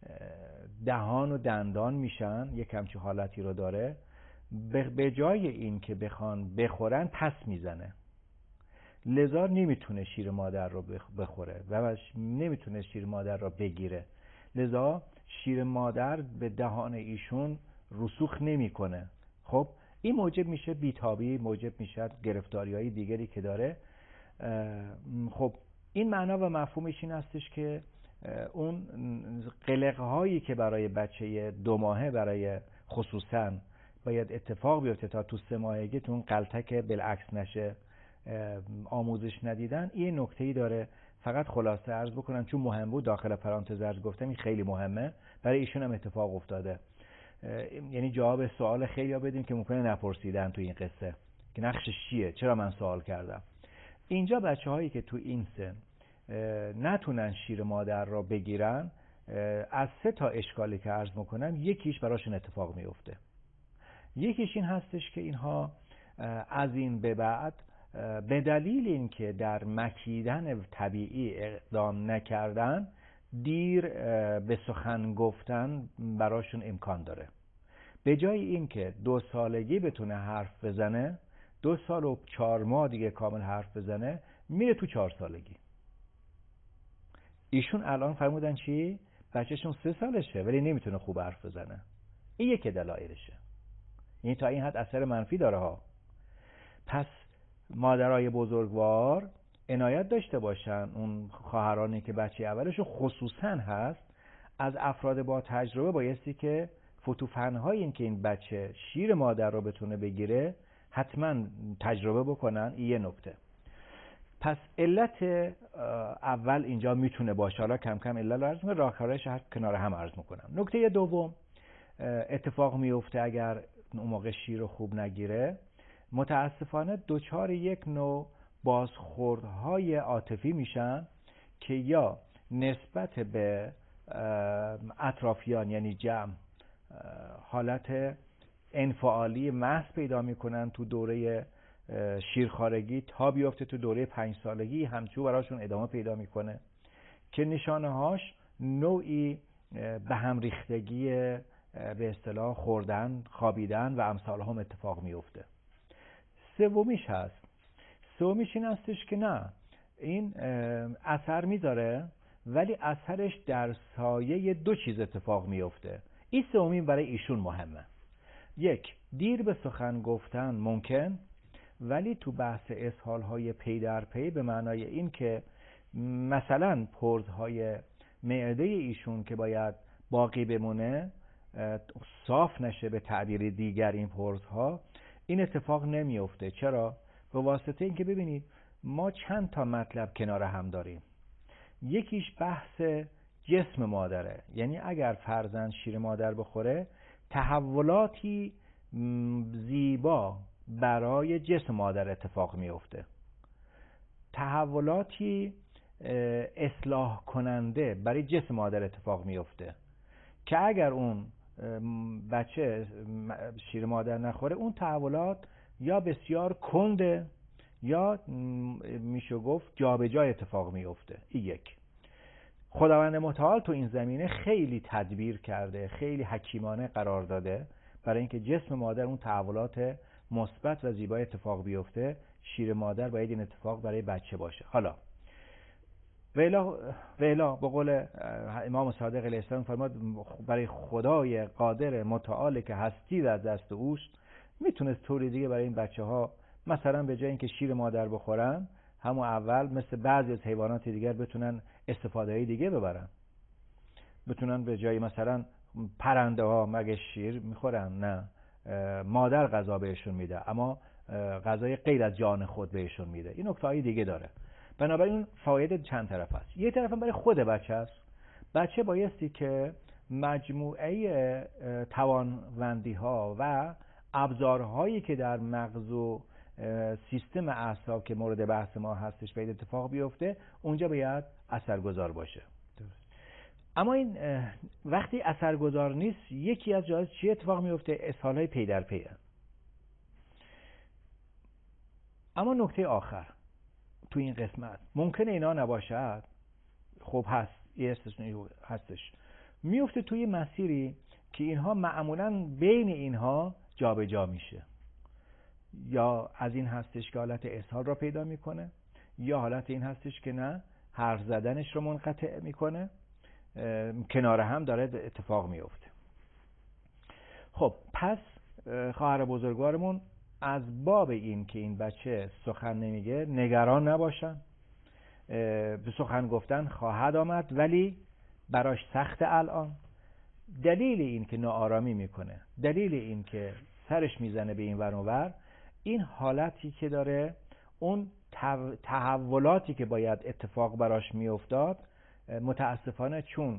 دهان و دندان میشن، یک همچین حالتی رو داره. به جای این که بخوان بخورن پس میزنه، لذا نمیتونه شیر مادر رو بخوره و نمیتونه شیر مادر رو بگیره، لذا شیر مادر به دهان ایشون رسوخ نمیکنه. خب این موجب میشه بیتابی، موجب میشه گرفتاری‌های دیگری که داره. خب این معنا و مفهومش این هستش که اون قلق‌هایی که برای بچه دو ماهه برای خصوصا باید اتفاق بیفته تا تو سه ماهگی تو اون غلطک بالعکس نشه، آموزش ندیدن، این نکته‌ای داره. فقط خلاصه عرض بکنم چون مهم بود داخل پرانتز عرض گفتم، این خیلی مهمه برای ایشون هم اتفاق افتاده. یعنی جواب سوال خیلی‌ها بدیم که ممکنه نپرسیدن تو این قصه که نقشش چیه، چرا من سوال کردم. اینجا بچه‌هایی که تو این سن نتونن شیر مادر را بگیرن، از سه تا اشکالی که عرض میکنم یکیش براشون اتفاق میفته. یکیش این هستش که اینها از این به بعد به دلیل اینکه در مکیدن طبیعی اقدام نکردن، دیر به سخن گفتن براشون امکان داره. به جای اینکه دو سالگی بتونه حرف بزنه، دو سال و چهار ماه دیگه کامل حرف بزنه، میره تو چهار سالگی. ایشون الان فرمودن چی؟ بچهشون سه سالشه ولی نمیتونه خوب حرف بزنه. این یک دلایلشه. یعنی تا این حد اثر منفی داره ها. پس مادرای بزرگوار عنایت داشته باشن، اون خواهرانی که بچه اولش خصوصا هست، از افراد با تجربه بایستی که فتوفن‌های این که این بچه شیر مادر رو بتونه بگیره حتما تجربه بکنن. این یه نکته. پس علت اول اینجا میتونه باشه، حالا کم کم علت رو عرض میکنم، راهکارش هر کنار هم عرض میکنم. نکته دوم اتفاق میفته اگر اون موقع شیر رو خوب نگیره، متاسفانه دوچار یک نوع بازخوردهای عاطفی میشن که یا نسبت به اطرافیان یعنی جمع حالت انفعالی محض پیدا میکنن تو دوره شیرخوارگی تا بیافته تو دوره پنج سالگی همچو براشون ادامه پیدا میکنه که نشانه هاش نوعی به هم ریختگی به اصطلاح خوردن، خوابیدن و امثال هم اتفاق میفته. سومیش هست. سومیش این هستش که نه، این اثر میذاره ولی اثرش در سایه دو چیز اتفاق میفته. این سومی برای ایشون مهمه. یک، دیر به سخن گفتن ممکن ولی تو بحث اسهال های پی در پی به معنای این که مثلا پرزهای معده ایشون که باید باقی بمونه صاف نشه، به تعبیر دیگر این پرزها، این اتفاق نمیفته. چرا؟ به واسطه اینکه ببینید ما چند تا مطلب کنار هم داریم. یکیش بحث جسم مادره، یعنی اگر فرزند شیر مادر بخوره تحولاتی زیبا برای جسم مادر اتفاق میفته، تحولاتی اصلاح کننده برای جسم مادر اتفاق میفته که اگر اون بچه شیر مادر نخوره اون تحولات یا بسیار کنده یا میشه گفت جابجا اتفاق میفته. این یک. خداوند متعال تو این زمینه خیلی تدبیر کرده، خیلی حکیمانه قرار داده برای اینکه جسم مادر اون تحولات مثبت و زیبای اتفاق بیفته. شیر مادر باید این اتفاق برای بچه باشه. حالا ویلا ویلا به قول امام صادق علیه السلام فرمود برای خدای قادر متعال که هستی در دست اوست میتونست طوری دیگه برای این بچه ها مثلا به جای اینکه شیر مادر بخورن همون اول مثل بعضی از حیوانات دیگر بتونن استفاده دیگه ببرن، بتونن به جای مثلا پرنده ها مگه شیر میخورن؟ نه، مادر غذا بهشون میده اما غذای غیر از جان خود بهشون میده. این نکته‌های دیگه داره. بنابراین فواید چند طرف است. یه طرف هم برای خود بچه است. بچه بایستی که مجموعه توانمندی ها و ابزارهایی که در مغز و سیستم اعصاب که مورد بحث ما هستش باید اتفاق بیفته اونجا باید اثرگذار باشه. اما این وقتی اثرگذار نیست یکی از جاهاش چی اتفاق میفته؟ اسهال‌های پی در پیه. اما نکته آخر تو این قسمت ممکنه اینا نباشد، خب هست، یه استثنایی هستش، میفته توی مسیری که اینها معمولاً بین اینها جابجا جا میشه. یا از این هستش که حالت اسهال را پیدا میکنه، یا حالت این هستش که نه حرف زدنش رو منقطع میکنه، کنار هم داره اتفاق میفته. خب پس خواهر بزرگوارمون از باب این که این بچه سخن نمیگه نگران نباشن. به سخن گفتن خواهد آمد ولی براش سخت الان. دلیل این که ناآرامی میکنه، دلیل این که سرش میزنه به این ور و ور، این حالتی که داره، اون تحولاتی که باید اتفاق براش میافتاد متاسفانه چون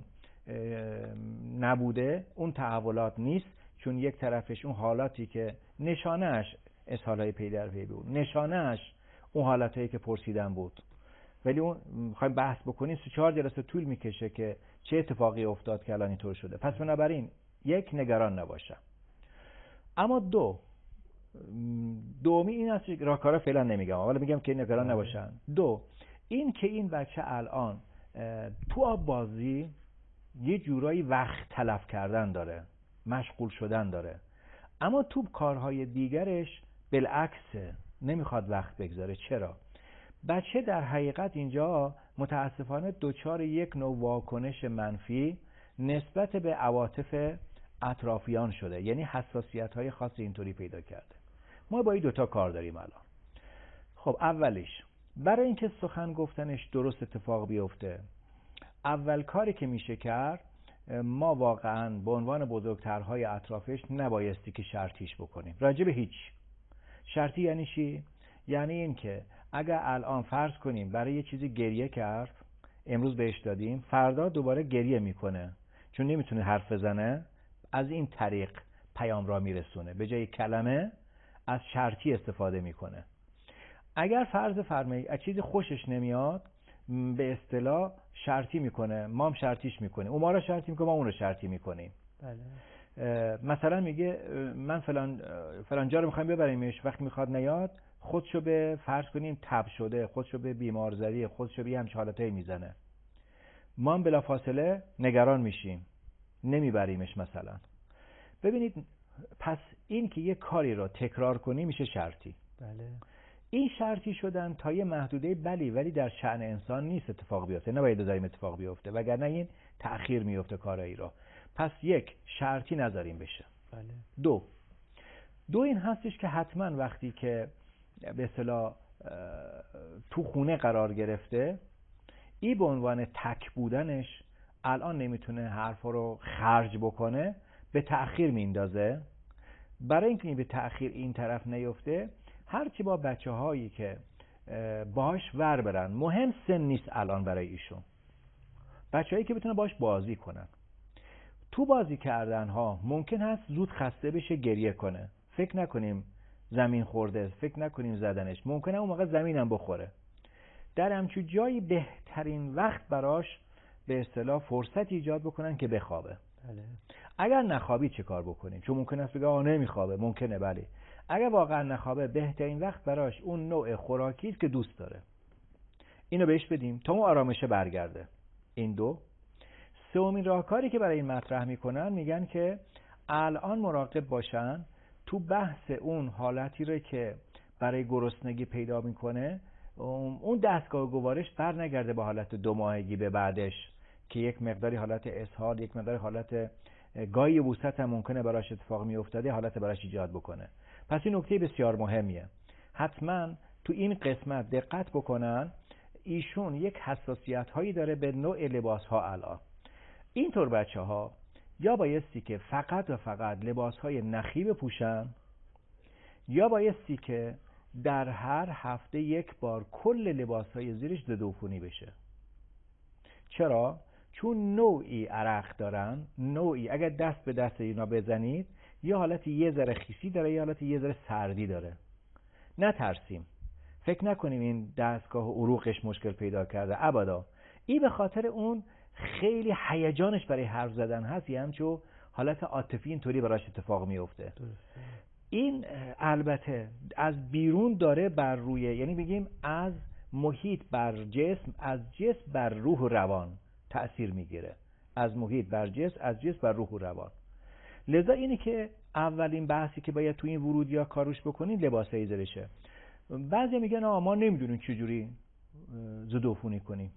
نبوده، اون تحولات نیست. چون یک طرفش اون حالاتی که نشانهش اسهال‌های پی در پی بود، نشانهش اون حالتایی که پرسیدن بود، ولی اون میخوایم بحث بکنیم سه چهار جلسه طول میکشه که چه اتفاقی افتاد که الان اینطور شده. پس بنابراین یک، نگران نباشم. اما دو دومی این است که راهکارا فعلا نمیگم، ولی میگم که نگران نباشن. دو، این که این بچه الان تو آب بازی یه جورایی وقت تلف کردن داره، مشغول شدن داره، اما تو کارهای دیگرش بالعکسه، نمیخواد وقت بگذاره. چرا؟ بچه در حقیقت اینجا متاسفانه دچار یک نوع واکنش منفی نسبت به عواطف اطرافیان شده، یعنی حساسیت‌های خاصی اینطوری پیدا کرده. ما با این دوتا کار داریم الان. خب اولیش برای اینکه سخن گفتنش درست اتفاق بیفته، اول کاری که میشه کرد، ما واقعا به عنوان بزرگترهای اطرافش نبایستی که شرطیش بکنیم راجع به هیچ. شرطی یعنی چی؟ یعنی این که اگر الان فرض کنیم برای یه چیزی گریه کرد، امروز بهش دادیم، فردا دوباره گریه میکنه چون نمیتونه حرف بزنه، از این طریق پیام را میرسونه، به جای کلمه از شرطی استفاده میکنه. اگر فرض فرمایید از چیزی خوشش نمیاد، به اصطلاح شرطی میکنه، ما هم شرطیش میکنیم، اون ما رو شرطی میکنه، ما اون رو شرطی میکنیم. بله. مثلا میگه من فلان فلان جا رو میخوایم ببریمش، وقتی میخواد نیاد خودشو به فرض کنیم تب شده، خودشو به بیمارزاری، خودشو به همچین حالتایی میزنه، ما هم بلافاصله نگران میشیم، نمیبریمش مثلا. ببینید پس این که یه کاری رو تکرار کنی میشه شرطی. بله. این شرطی شدن تا یه محدوده بلی، ولی در شأن انسان نیست اتفاق بیفته، نباید دائم اتفاق بیفته، وگرنه این تأخیر میفته کارایی رو. پس یک، شرطی نذاریم بشه. بله. دو دو این هستش که حتما وقتی که به اصطلاح تو خونه قرار گرفته، این به عنوان تک بودنش الان نمیتونه حرفا رو خرج بکنه، به تأخیر میندازه. برای اینکه به تأخیر این طرف نیفته، هرچی با بچه هایی که باهاش ور برن، مهم سن نیست الان برای ایشون، بچه هایی که بتونه باهاش بازی کنن. تو بازی کردن ها ممکن هست زود خسته بشه، گریه کنه، فکر نکنیم زمین خورده، فکر نکنیم زدنش، ممکنه اون موقع زمینم بخوره. در همچون جایی بهترین وقت براش به اصطلاح فرصت ایجاد بکنن که بخوابه. بله. اگر نخوابی چه کار بکنیم؟ چون ممکن است بگه آه نمیخوابه، ممکنه بله. اگر واقعا نخوابه، بهترین وقت براش اون نوع خوراکی است که دوست داره، اینو بهش بدیم تا اون آرامشه برگرده. این دو. سومین راهکاری که برای این مطرح میکنن، میگن که الان مراقب باشن تو بحث اون حالتی رو که برای گرسنگی پیدا میکنه، اون دستگاه گوارش بر نگرده به حالت دو ماهگی به بعدش که یک مقداری حالت اسهال، یک مقداری حالت گاهی یبوست هم ممکنه براش اتفاق میافتاده، حالت براش ایجاد بکنه. پس این نکته بسیار مهمیه، حتما تو این قسمت دقت بکنن. ایشون یک حساسیت هایی داره به نوع لباس ها. الان اینطور بچه ها یا بایستی که فقط و فقط لباس های نخی بپوشن، یا بایستی که در هر هفته یک بار کل لباس های زیرش ضدعفونی بشه. چرا؟ چون نوعی عرق دارن، نوعی اگر دست به دست اینا بزنید یه حالت یه ذره خیسی داره، یه حالت یه ذره سردی داره. نترسیم، فکر نکنیم این دستگاه عروقش مشکل پیدا کرده، ابدا. این به خاطر اون خیلی هیجانش برای حرف زدن هست، یه همچون حالت عاطفی اینطوری براش اتفاق میفته. این البته از بیرون داره بر روی، یعنی بگیم از محیط بر جسم، از جسم بر روح و روان تأثیر میگیره. از محیط بر جسم، از جسم بر روح و روان. لذا اینه که اولین بحثی که باید تو این ورود یا کاروش بکنین لباسای زرشه. بعضی میگن آقا ما نمیدونیم چجوری ضدعفونی کنیم،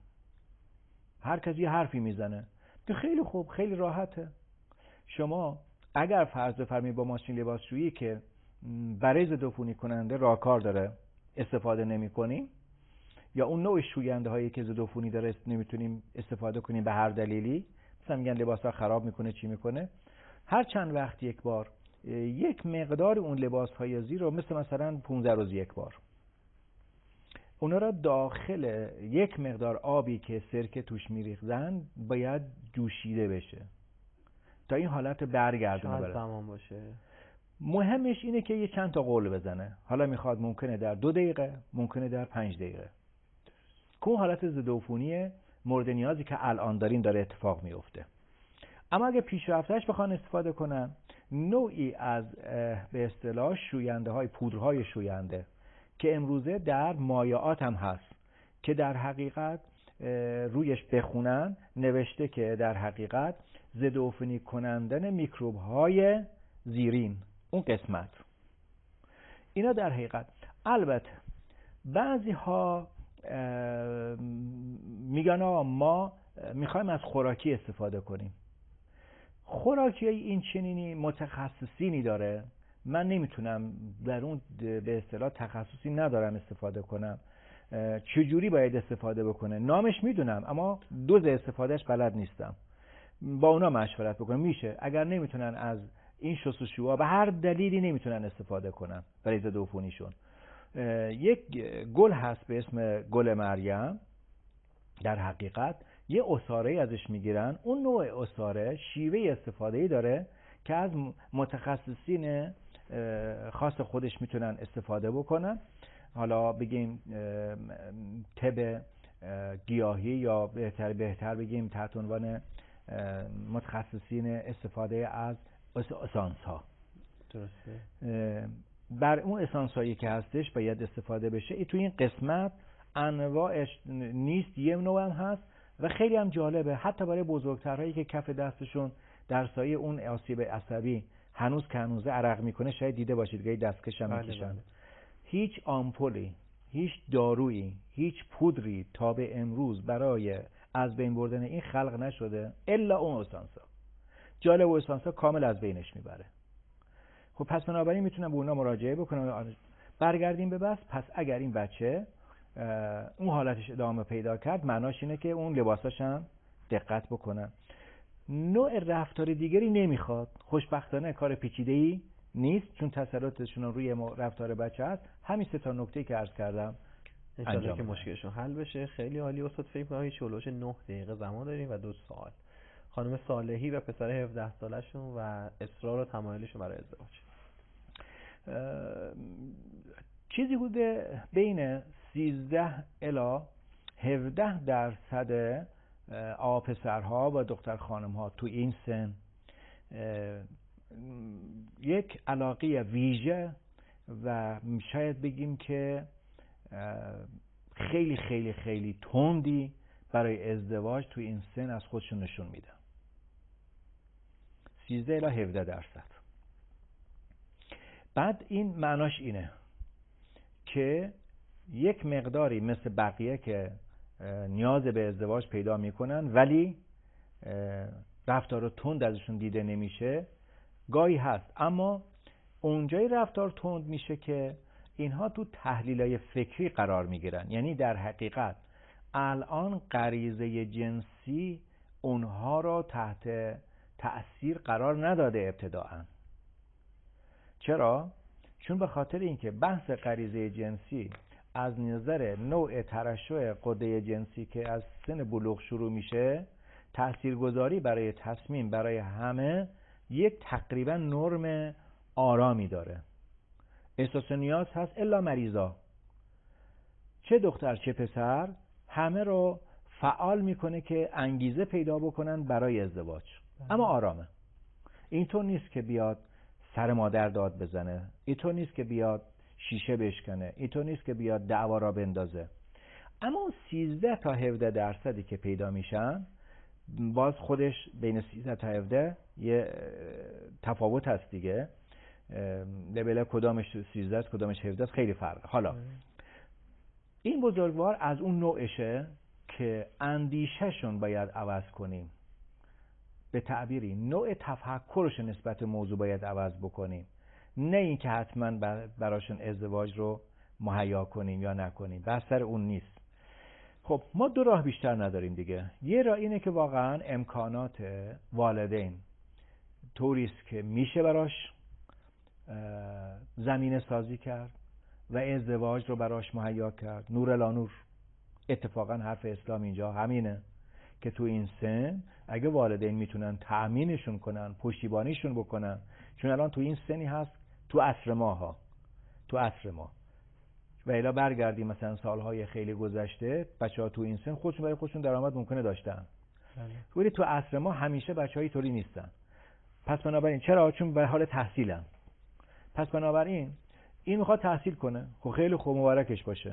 هر کسی یه حرفی میزنه. که خیلی خوب، خیلی راحته. شما اگر فرض بفرمایید با ماشین لباسشویی که برای ضدعفونی کننده راهکار داره استفاده نمی‌کنیم، یا اون نوع شوینده هایی که ضدعفونی داره نمیتونیم استفاده کنیم به هر دلیلی، مثلا میگن لباسا خراب میکنه چی میکنه، هر چند وقت یک بار یک مقدار اون لباس های زیر رو مثل مثلا پانزده روز یک بار اونا را داخل یک مقدار آبی که سرکه توش میریختن باید جوشیده بشه تا این حالت برگردونه. چند زمان باشه؟ مهمش اینه که یه چند تا قول بزنه. حالا میخواد ممکنه در دو دقیقه، ممکنه در پنج دقیقه، که اون حالت ضدعفونی مورد نیازی که الان دارین داره اتفاق میفته. اما اگه پیشرفتش بخوان استفاده کنن، نوعی از به اصطلاح شوینده های، پودرهای شوینده که امروزه در مایعات هم هست که در حقیقت رویش بخونن نوشته که در حقیقت ضدعفونی کنندن میکروب های زیرین، اون قسمت اینا در حقیقت. البته بعضی ها میگن آقا ما میخوایم از خوراکی استفاده کنیم. خوراکی این چنینی متخصصینی داره، من نمیتونم در اون به اصطلاح تخصصی ندارم استفاده کنم چجوری باید استفاده بکنه. نامش میدونم اما دوز استفادهش بلد نیستم. با اونا مشورت بکنم. میشه اگر نمیتونن از این شستشوها به هر دلیلی نمیتونن استفاده کنن برای ضدعفونیشون، یک گل هست به اسم گل مریم، در حقیقت یه عصاره ازش میگیرن. اون نوع عصاره شیوه استفاده‌ای داره که از متخصصین خاص خودش میتونن استفاده بکنن. حالا بگیم طب گیاهی یا بهتر بهتر بگیم تحت عنوان متخصصین استفاده از اسانس ها. درسته. بر اون اسانس هایی که هستش باید استفاده بشه. ای تو این قسمت انواعش نیست، یه نوع هم هست و خیلی هم جالبه، حتی برای بزرگترهایی که کف دستشون در سایه اون آسیب عصبی هنوز که هنوزه عرق میکنه، شاید دیده باشید گاهی دستکش هم میکشن. هیچ آمپولی، هیچ دارویی، هیچ پودری تا به امروز برای از بین بردن این خلق نشده الا اون اسانسا. جالب، و اسانسا کامل از بینش میبره. خب پس بنابراین میتونم به اونا مراجعه بکنم. برگردیم به بس. پس اگر این بچه اون حالتش ادامه پیدا کرد، معناش اینه که اون لباساش هم دقت بکنن. نوع رفتار دیگری نمیخواد. خوشبختانه کار پیچیده‌ای نیست، چون تسلطشون روی رفتار بچه هست. همین سه تا نکته که عرض کردم انشالله که مشکلشون حل بشه. خیلی عالی استاد. فکر کنم هیچ هولوش نه دقیقه زمان داریم و دو سوال. خانم صالحی و پسر هفده سالشون و اصرار و تمایلشون برای ازدواج. چیزی بوده بین سیزده الی هفده درصد آقا پسرها و دختر خانمها تو این سن یک علاقه ویژه و شاید بگیم که خیلی خیلی خیلی تندی برای ازدواج تو این سن از خودشون نشون میدن. سیزده الی هفده درصد. بعد این معناش اینه که یک مقداری مثل بقیه که نیاز به ازدواج پیدا میکنن ولی رفتار تند ازشون دیده نمیشه، گاهی هست. اما اونجای رفتار تند میشه که اینها تو تحلیلای فکری قرار میگیرن. یعنی در حقیقت الان غریزه جنسی اونها رو تحت تأثیر قرار نداده ابتداءً. چرا؟ چون به خاطر اینکه بحث غریزه جنسی از نظر نوع ترشح غده جنسی که از سن بلوغ شروع میشه، تاثیرگذاری برای تصمیم برای همه یک تقریبا نرم آرامی داره. احساس نیاز هست الا مریضا، چه دختر چه پسر، همه رو فعال میکنه که انگیزه پیدا بکنن برای ازدواج. اما آرامه. اینطور نیست که بیاد سر مادر داد بزنه، اینطور نیست که بیاد شیشه بشکنه، اینطور نیست که بیاد دعوا را بندازه. اما اون سیزده تا هفده درصدی که پیدا میشن، باز خودش بین سیزده تا هفده یه تفاوت هست دیگه، لبله کدامش سیزده کدامش هفده خیلی فرق. حالا این بزرگوار از اون نوعشه که اندیشهشون باید عوض کنیم، به تعبیری نوع تفکرش نسبت موضوع باید عوض بکنیم، نه اینکه حتما براشون ازدواج رو مهیا کنیم یا نکنیم. بحث سر اون نیست. خب ما دو راه بیشتر نداریم دیگه. یه راه اینه که واقعا امکانات والدین طوریست که میشه براش زمینه سازی کرد و ازدواج رو براش مهیا کرد. نور الا نور. اتفاقا حرف اسلام اینجا همینه که تو این سن اگه والدین میتونن تأمینشون کنن، پشتیبانیشون بکنن، چون الان تو این سنی هست تو عصر ما ها تو عصر ما و الا برگردیم مثلا سالهای خیلی گذشته، بچه‌ها تو این سن خودشون برای خودشون درآمد ممکنه داشتن، ولی تو عصر ما همیشه بچه‌ها اینطوری نیستن. پس بنابراین چرا؟ چون به حال تحصیلن. پس بنابراین این میخواد تحصیل کنه، خب خیلی خوب، مبارکش باشه.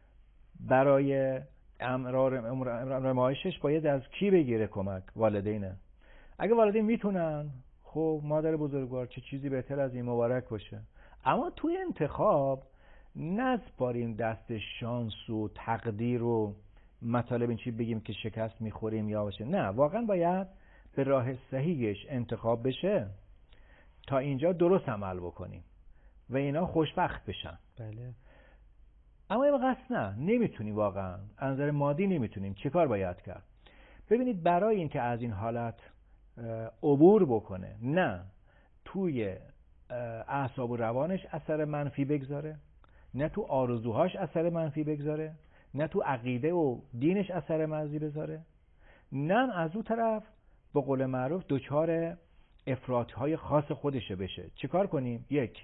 برای امرار امرار معاشش باید از کی بگیره کمک؟ والدینه. اگه والدین میتونن، خب مادر بزرگوار چه چیزی بهتر از این، مبارک باشه. اما توی انتخاب نسپاریم دست شانس و تقدیر و مطالب این چی بگیم که شکست میخوریم یا باشه. نه، واقعا باید به راه صحیحش انتخاب بشه تا اینجا درست عمل بکنیم و اینا خوشبخت بشن. بله. اما این قصد نه، نمیتونیم واقعا، از نظر مادی نمیتونیم. چه کار باید کرد؟ ببینید، برای این که از این حالت عبور بکنه، نه توی اعصاب و روانش اثر منفی بگذاره، نه تو آرزوهاش اثر منفی بگذاره، نه تو عقیده و دینش اثر منفی بذاره، نه از اون طرف به قول معروف دوچار افراط‌های خاص خودشه بشه. چه کار کنیم؟ یک،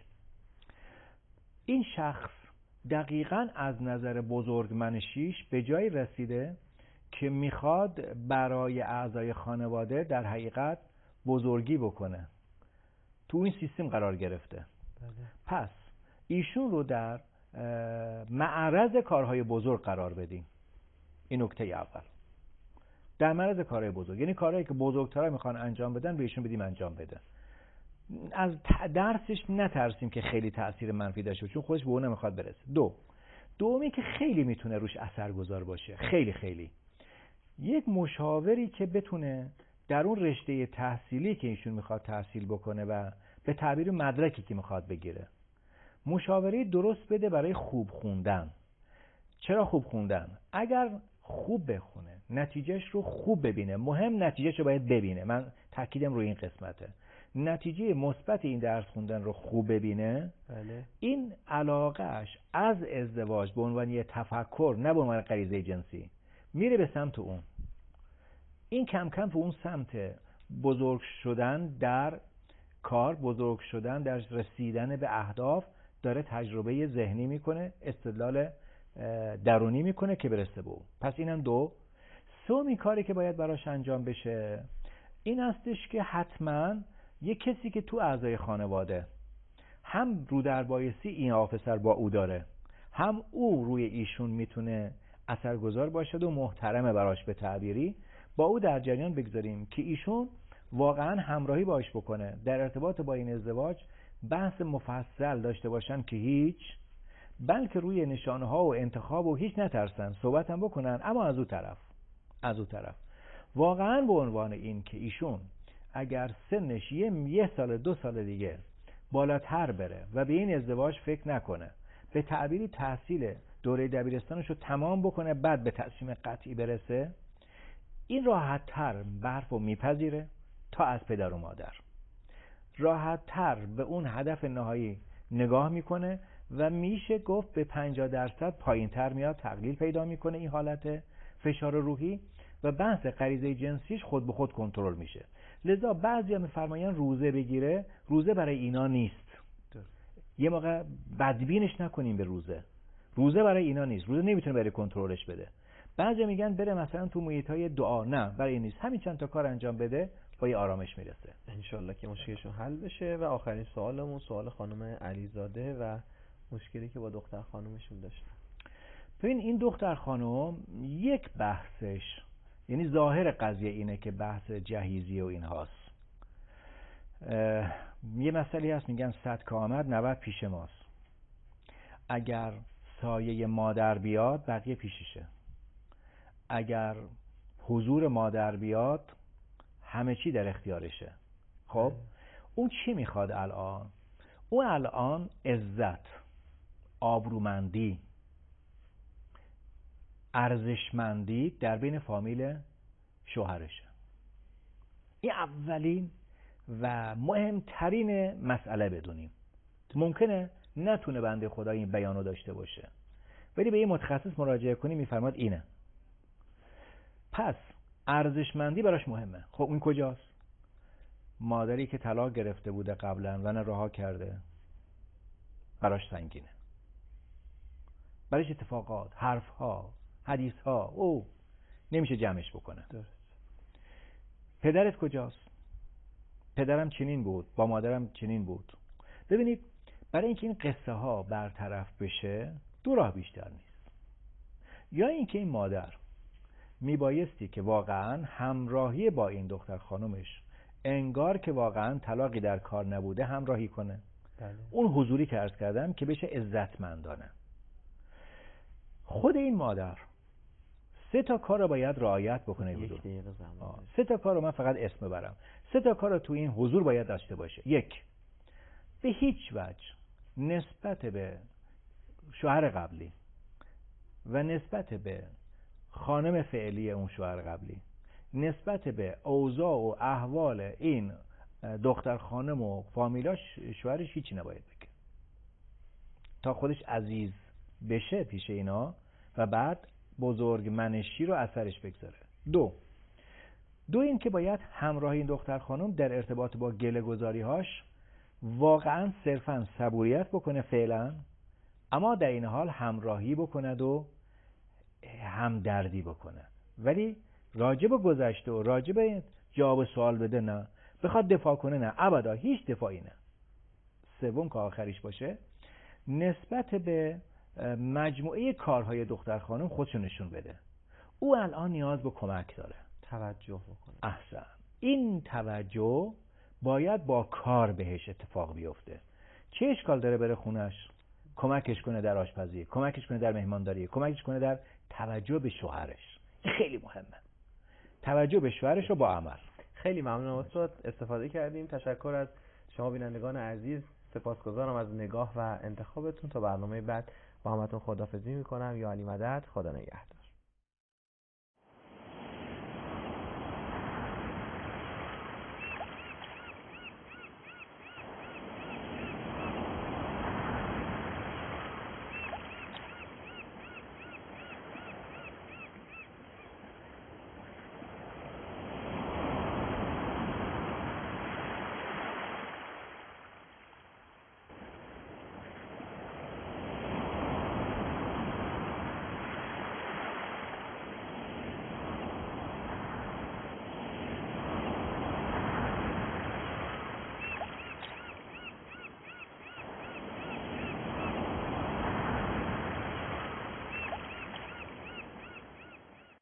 این شخص دقیقاً از نظر بزرگمنشیش به جای رسیده که میخواد برای اعضای خانواده در حقیقت بزرگی بکنه، تو این سیستم قرار گرفته. بله. پس ایشون رو در معرض کارهای بزرگ قرار بدیم. این نکته اول، در معرض کارهای بزرگ، یعنی کارهایی که بزرگترها میخوان انجام بدن به ایشون بدیم انجام بده. از درسش نترسیم که خیلی تأثیر منفی داشته، چون خودش به اون نمیخواد برسه. دو دومی که خیلی میتونه روش اثرگذار باشه، خیلی خیلی یک مشاوری که بتونه در اون رشته تحصیلی که ایشون میخواد تحصیل بکنه و به تعبیر مدرکی که میخواد بگیره، مشاوره درست بده برای خوب خوندن. چرا خوب خوندن؟ اگر خوب بخونه، نتیجهش رو خوب ببینه، مهم نتیجهش رو باید ببینه. من تاکیدم روی این قسمته. نتیجه مثبت این درس خوندن رو خوب ببینه، بله. این علاقهش از ازدواج به عنوان یه تفکر، نه به عنوان غریزه جنسی، میره به سمت اون. این کم کم به اون سمت بزرگ شدن در کار، بزرگ شدن در رسیدن به اهداف داره تجربه ذهنی میکنه، استدلال درونی میکنه که برسه به اون. پس اینم دو. سومی کاری که باید براش انجام بشه این هستش که حتما یک کسی که تو اعضای خانواده هم رو در بایستی این آفسر با او داره، هم او روی ایشون میتونه اثرگذار باشد و محترمه براش به تعبیری، با او در جریان بگذاریم که ایشون واقعا همراهی باش بکنه، در ارتباط با این ازدواج بحث مفصل داشته باشن که هیچ، بلکه روی نشانه ها و انتخاب و هیچ نترسن، صحبت هم بکنن. اما از او طرف از او طرف واقعا به عنوان این که ایشون اگر سنش یه, یه سال دو سال دیگه بالاتر بره و به این ازدواج فکر نکنه، به تعبیری تحصیل دوره دبیرستانش رو تمام بکنه، بعد به تصمیم قطعی برسه، این راحت تر برف رو میپذیره تا از پدر و مادر، راحت تر به اون هدف نهایی نگاه میکنه و میشه گفت به پنجاه درصد پایین تر میاد، تقلیل پیدا میکنه این حالت فشار روحی و بحث غریزه جنسیش خود به خود کنترل میشه. لذا بعضیا میفرماین روزه بگیره، روزه برای اینا نیست. یه موقع بدبینش نکنیم به روزه، روزه برای اینا نیست، روزه نمیتونه برای کنترلش بده. بعضیا میگن بره مثلا تو محیطای دعا، نه برای این نیست، همین چند تا کار انجام بده با یه آرامش میرسه انشالله که مشکلشون حل بشه. و آخرین سوالمون سوال خانم علیزاده و مشکلی که با دختر خانومشون داشتن. ببین این دختر خانم یک بحثش، یعنی ظاهر قضیه اینه که بحث جهیزی و این هاست. یه مسئله هست میگن صد که آمد نود پیش ماست. اگر سایه مادر بیاد بقیه پیششه، اگر حضور مادر بیاد همه چی در اختیارشه. خب اون چی میخواد الان؟ اون الان عزت، آبرومندی، ارزشمندی در بین فامیل شوهرشه. این اولین و مهمترین مسئله بدونیم. ممکنه نتونه بنده خدا این بیانو داشته باشه، ولی به یه متخصص مراجعه کنی میفرماد اینه. پس ارزشمندی براش مهمه. خب این کجاست؟ مادری که طلاق گرفته بوده قبلا و نه رها کرده، براش سنگینه، براش اتفاقات، حرفها، حدیثها او نمیشه جمعش بکنه. درست. پدرت کجاست؟ پدرم چنین بود، با مادرم چنین بود. ببینید برای اینکه این قصه ها برطرف بشه دو راه بیشتر نیست. یا اینکه این مادر میبایستی که واقعا همراهی با این دختر خانومش انگار که واقعا طلاقی در کار نبوده همراهی کنه. بله. اون حضوری که عرض کردم که بشه عزتمندانه. خود این مادر سه تا کار رو باید رعایت بکنه. یک دقیقه زمان. سه تا کار رو من فقط اسم ببرم. سه تا کار رو تو این حضور باید داشته باشه. یک، به هیچ وجه نسبت به شوهر قبلی و نسبت به خانم فعلی اون شوهر قبلی، نسبت به اوضاع و احوال این دختر خانم و فامیلاش شوهرش هیچی نباید بگه تا خودش عزیز بشه پیش اینا و بعد بزرگ منشی رو اثرش بگذاره. دو دو این که باید همراه این دختر خانم در ارتباط با گله گذاری هاش واقعا صرفا صبوریت بکنه فعلا، اما در این حال همراهی بکند و همدردی بکنه، ولی راجب گذشته و راجب جواب سوال بده نه، بخواد دفاع کنه نه، ابدا هیچ دفاعی نه. سوم که آخریش باشه نسبت به مجموعه کارهای دختر خانم خودشو نشون بده. او الان نیاز به کمک داره، توجه بکنه. احسن. این توجه باید با کار بهش اتفاق بیفته. چه اشکال داره بره خونش کمکش کنه در آشپزی، کمکش کنه در مهمانداری، کمکش کنه در توجه به شوهرش. این خیلی مهمه، توجه به شوهرش رو با عمل. خیلی ممنونم استاد، استفاده کردیم. تشکر از شما بینندگان عزیز. سپاسگزارم از نگاه و انتخابتون. تا برنامه بعد با همتون خداحافظی میکنم. یا علی مدد، خدا نگهدار.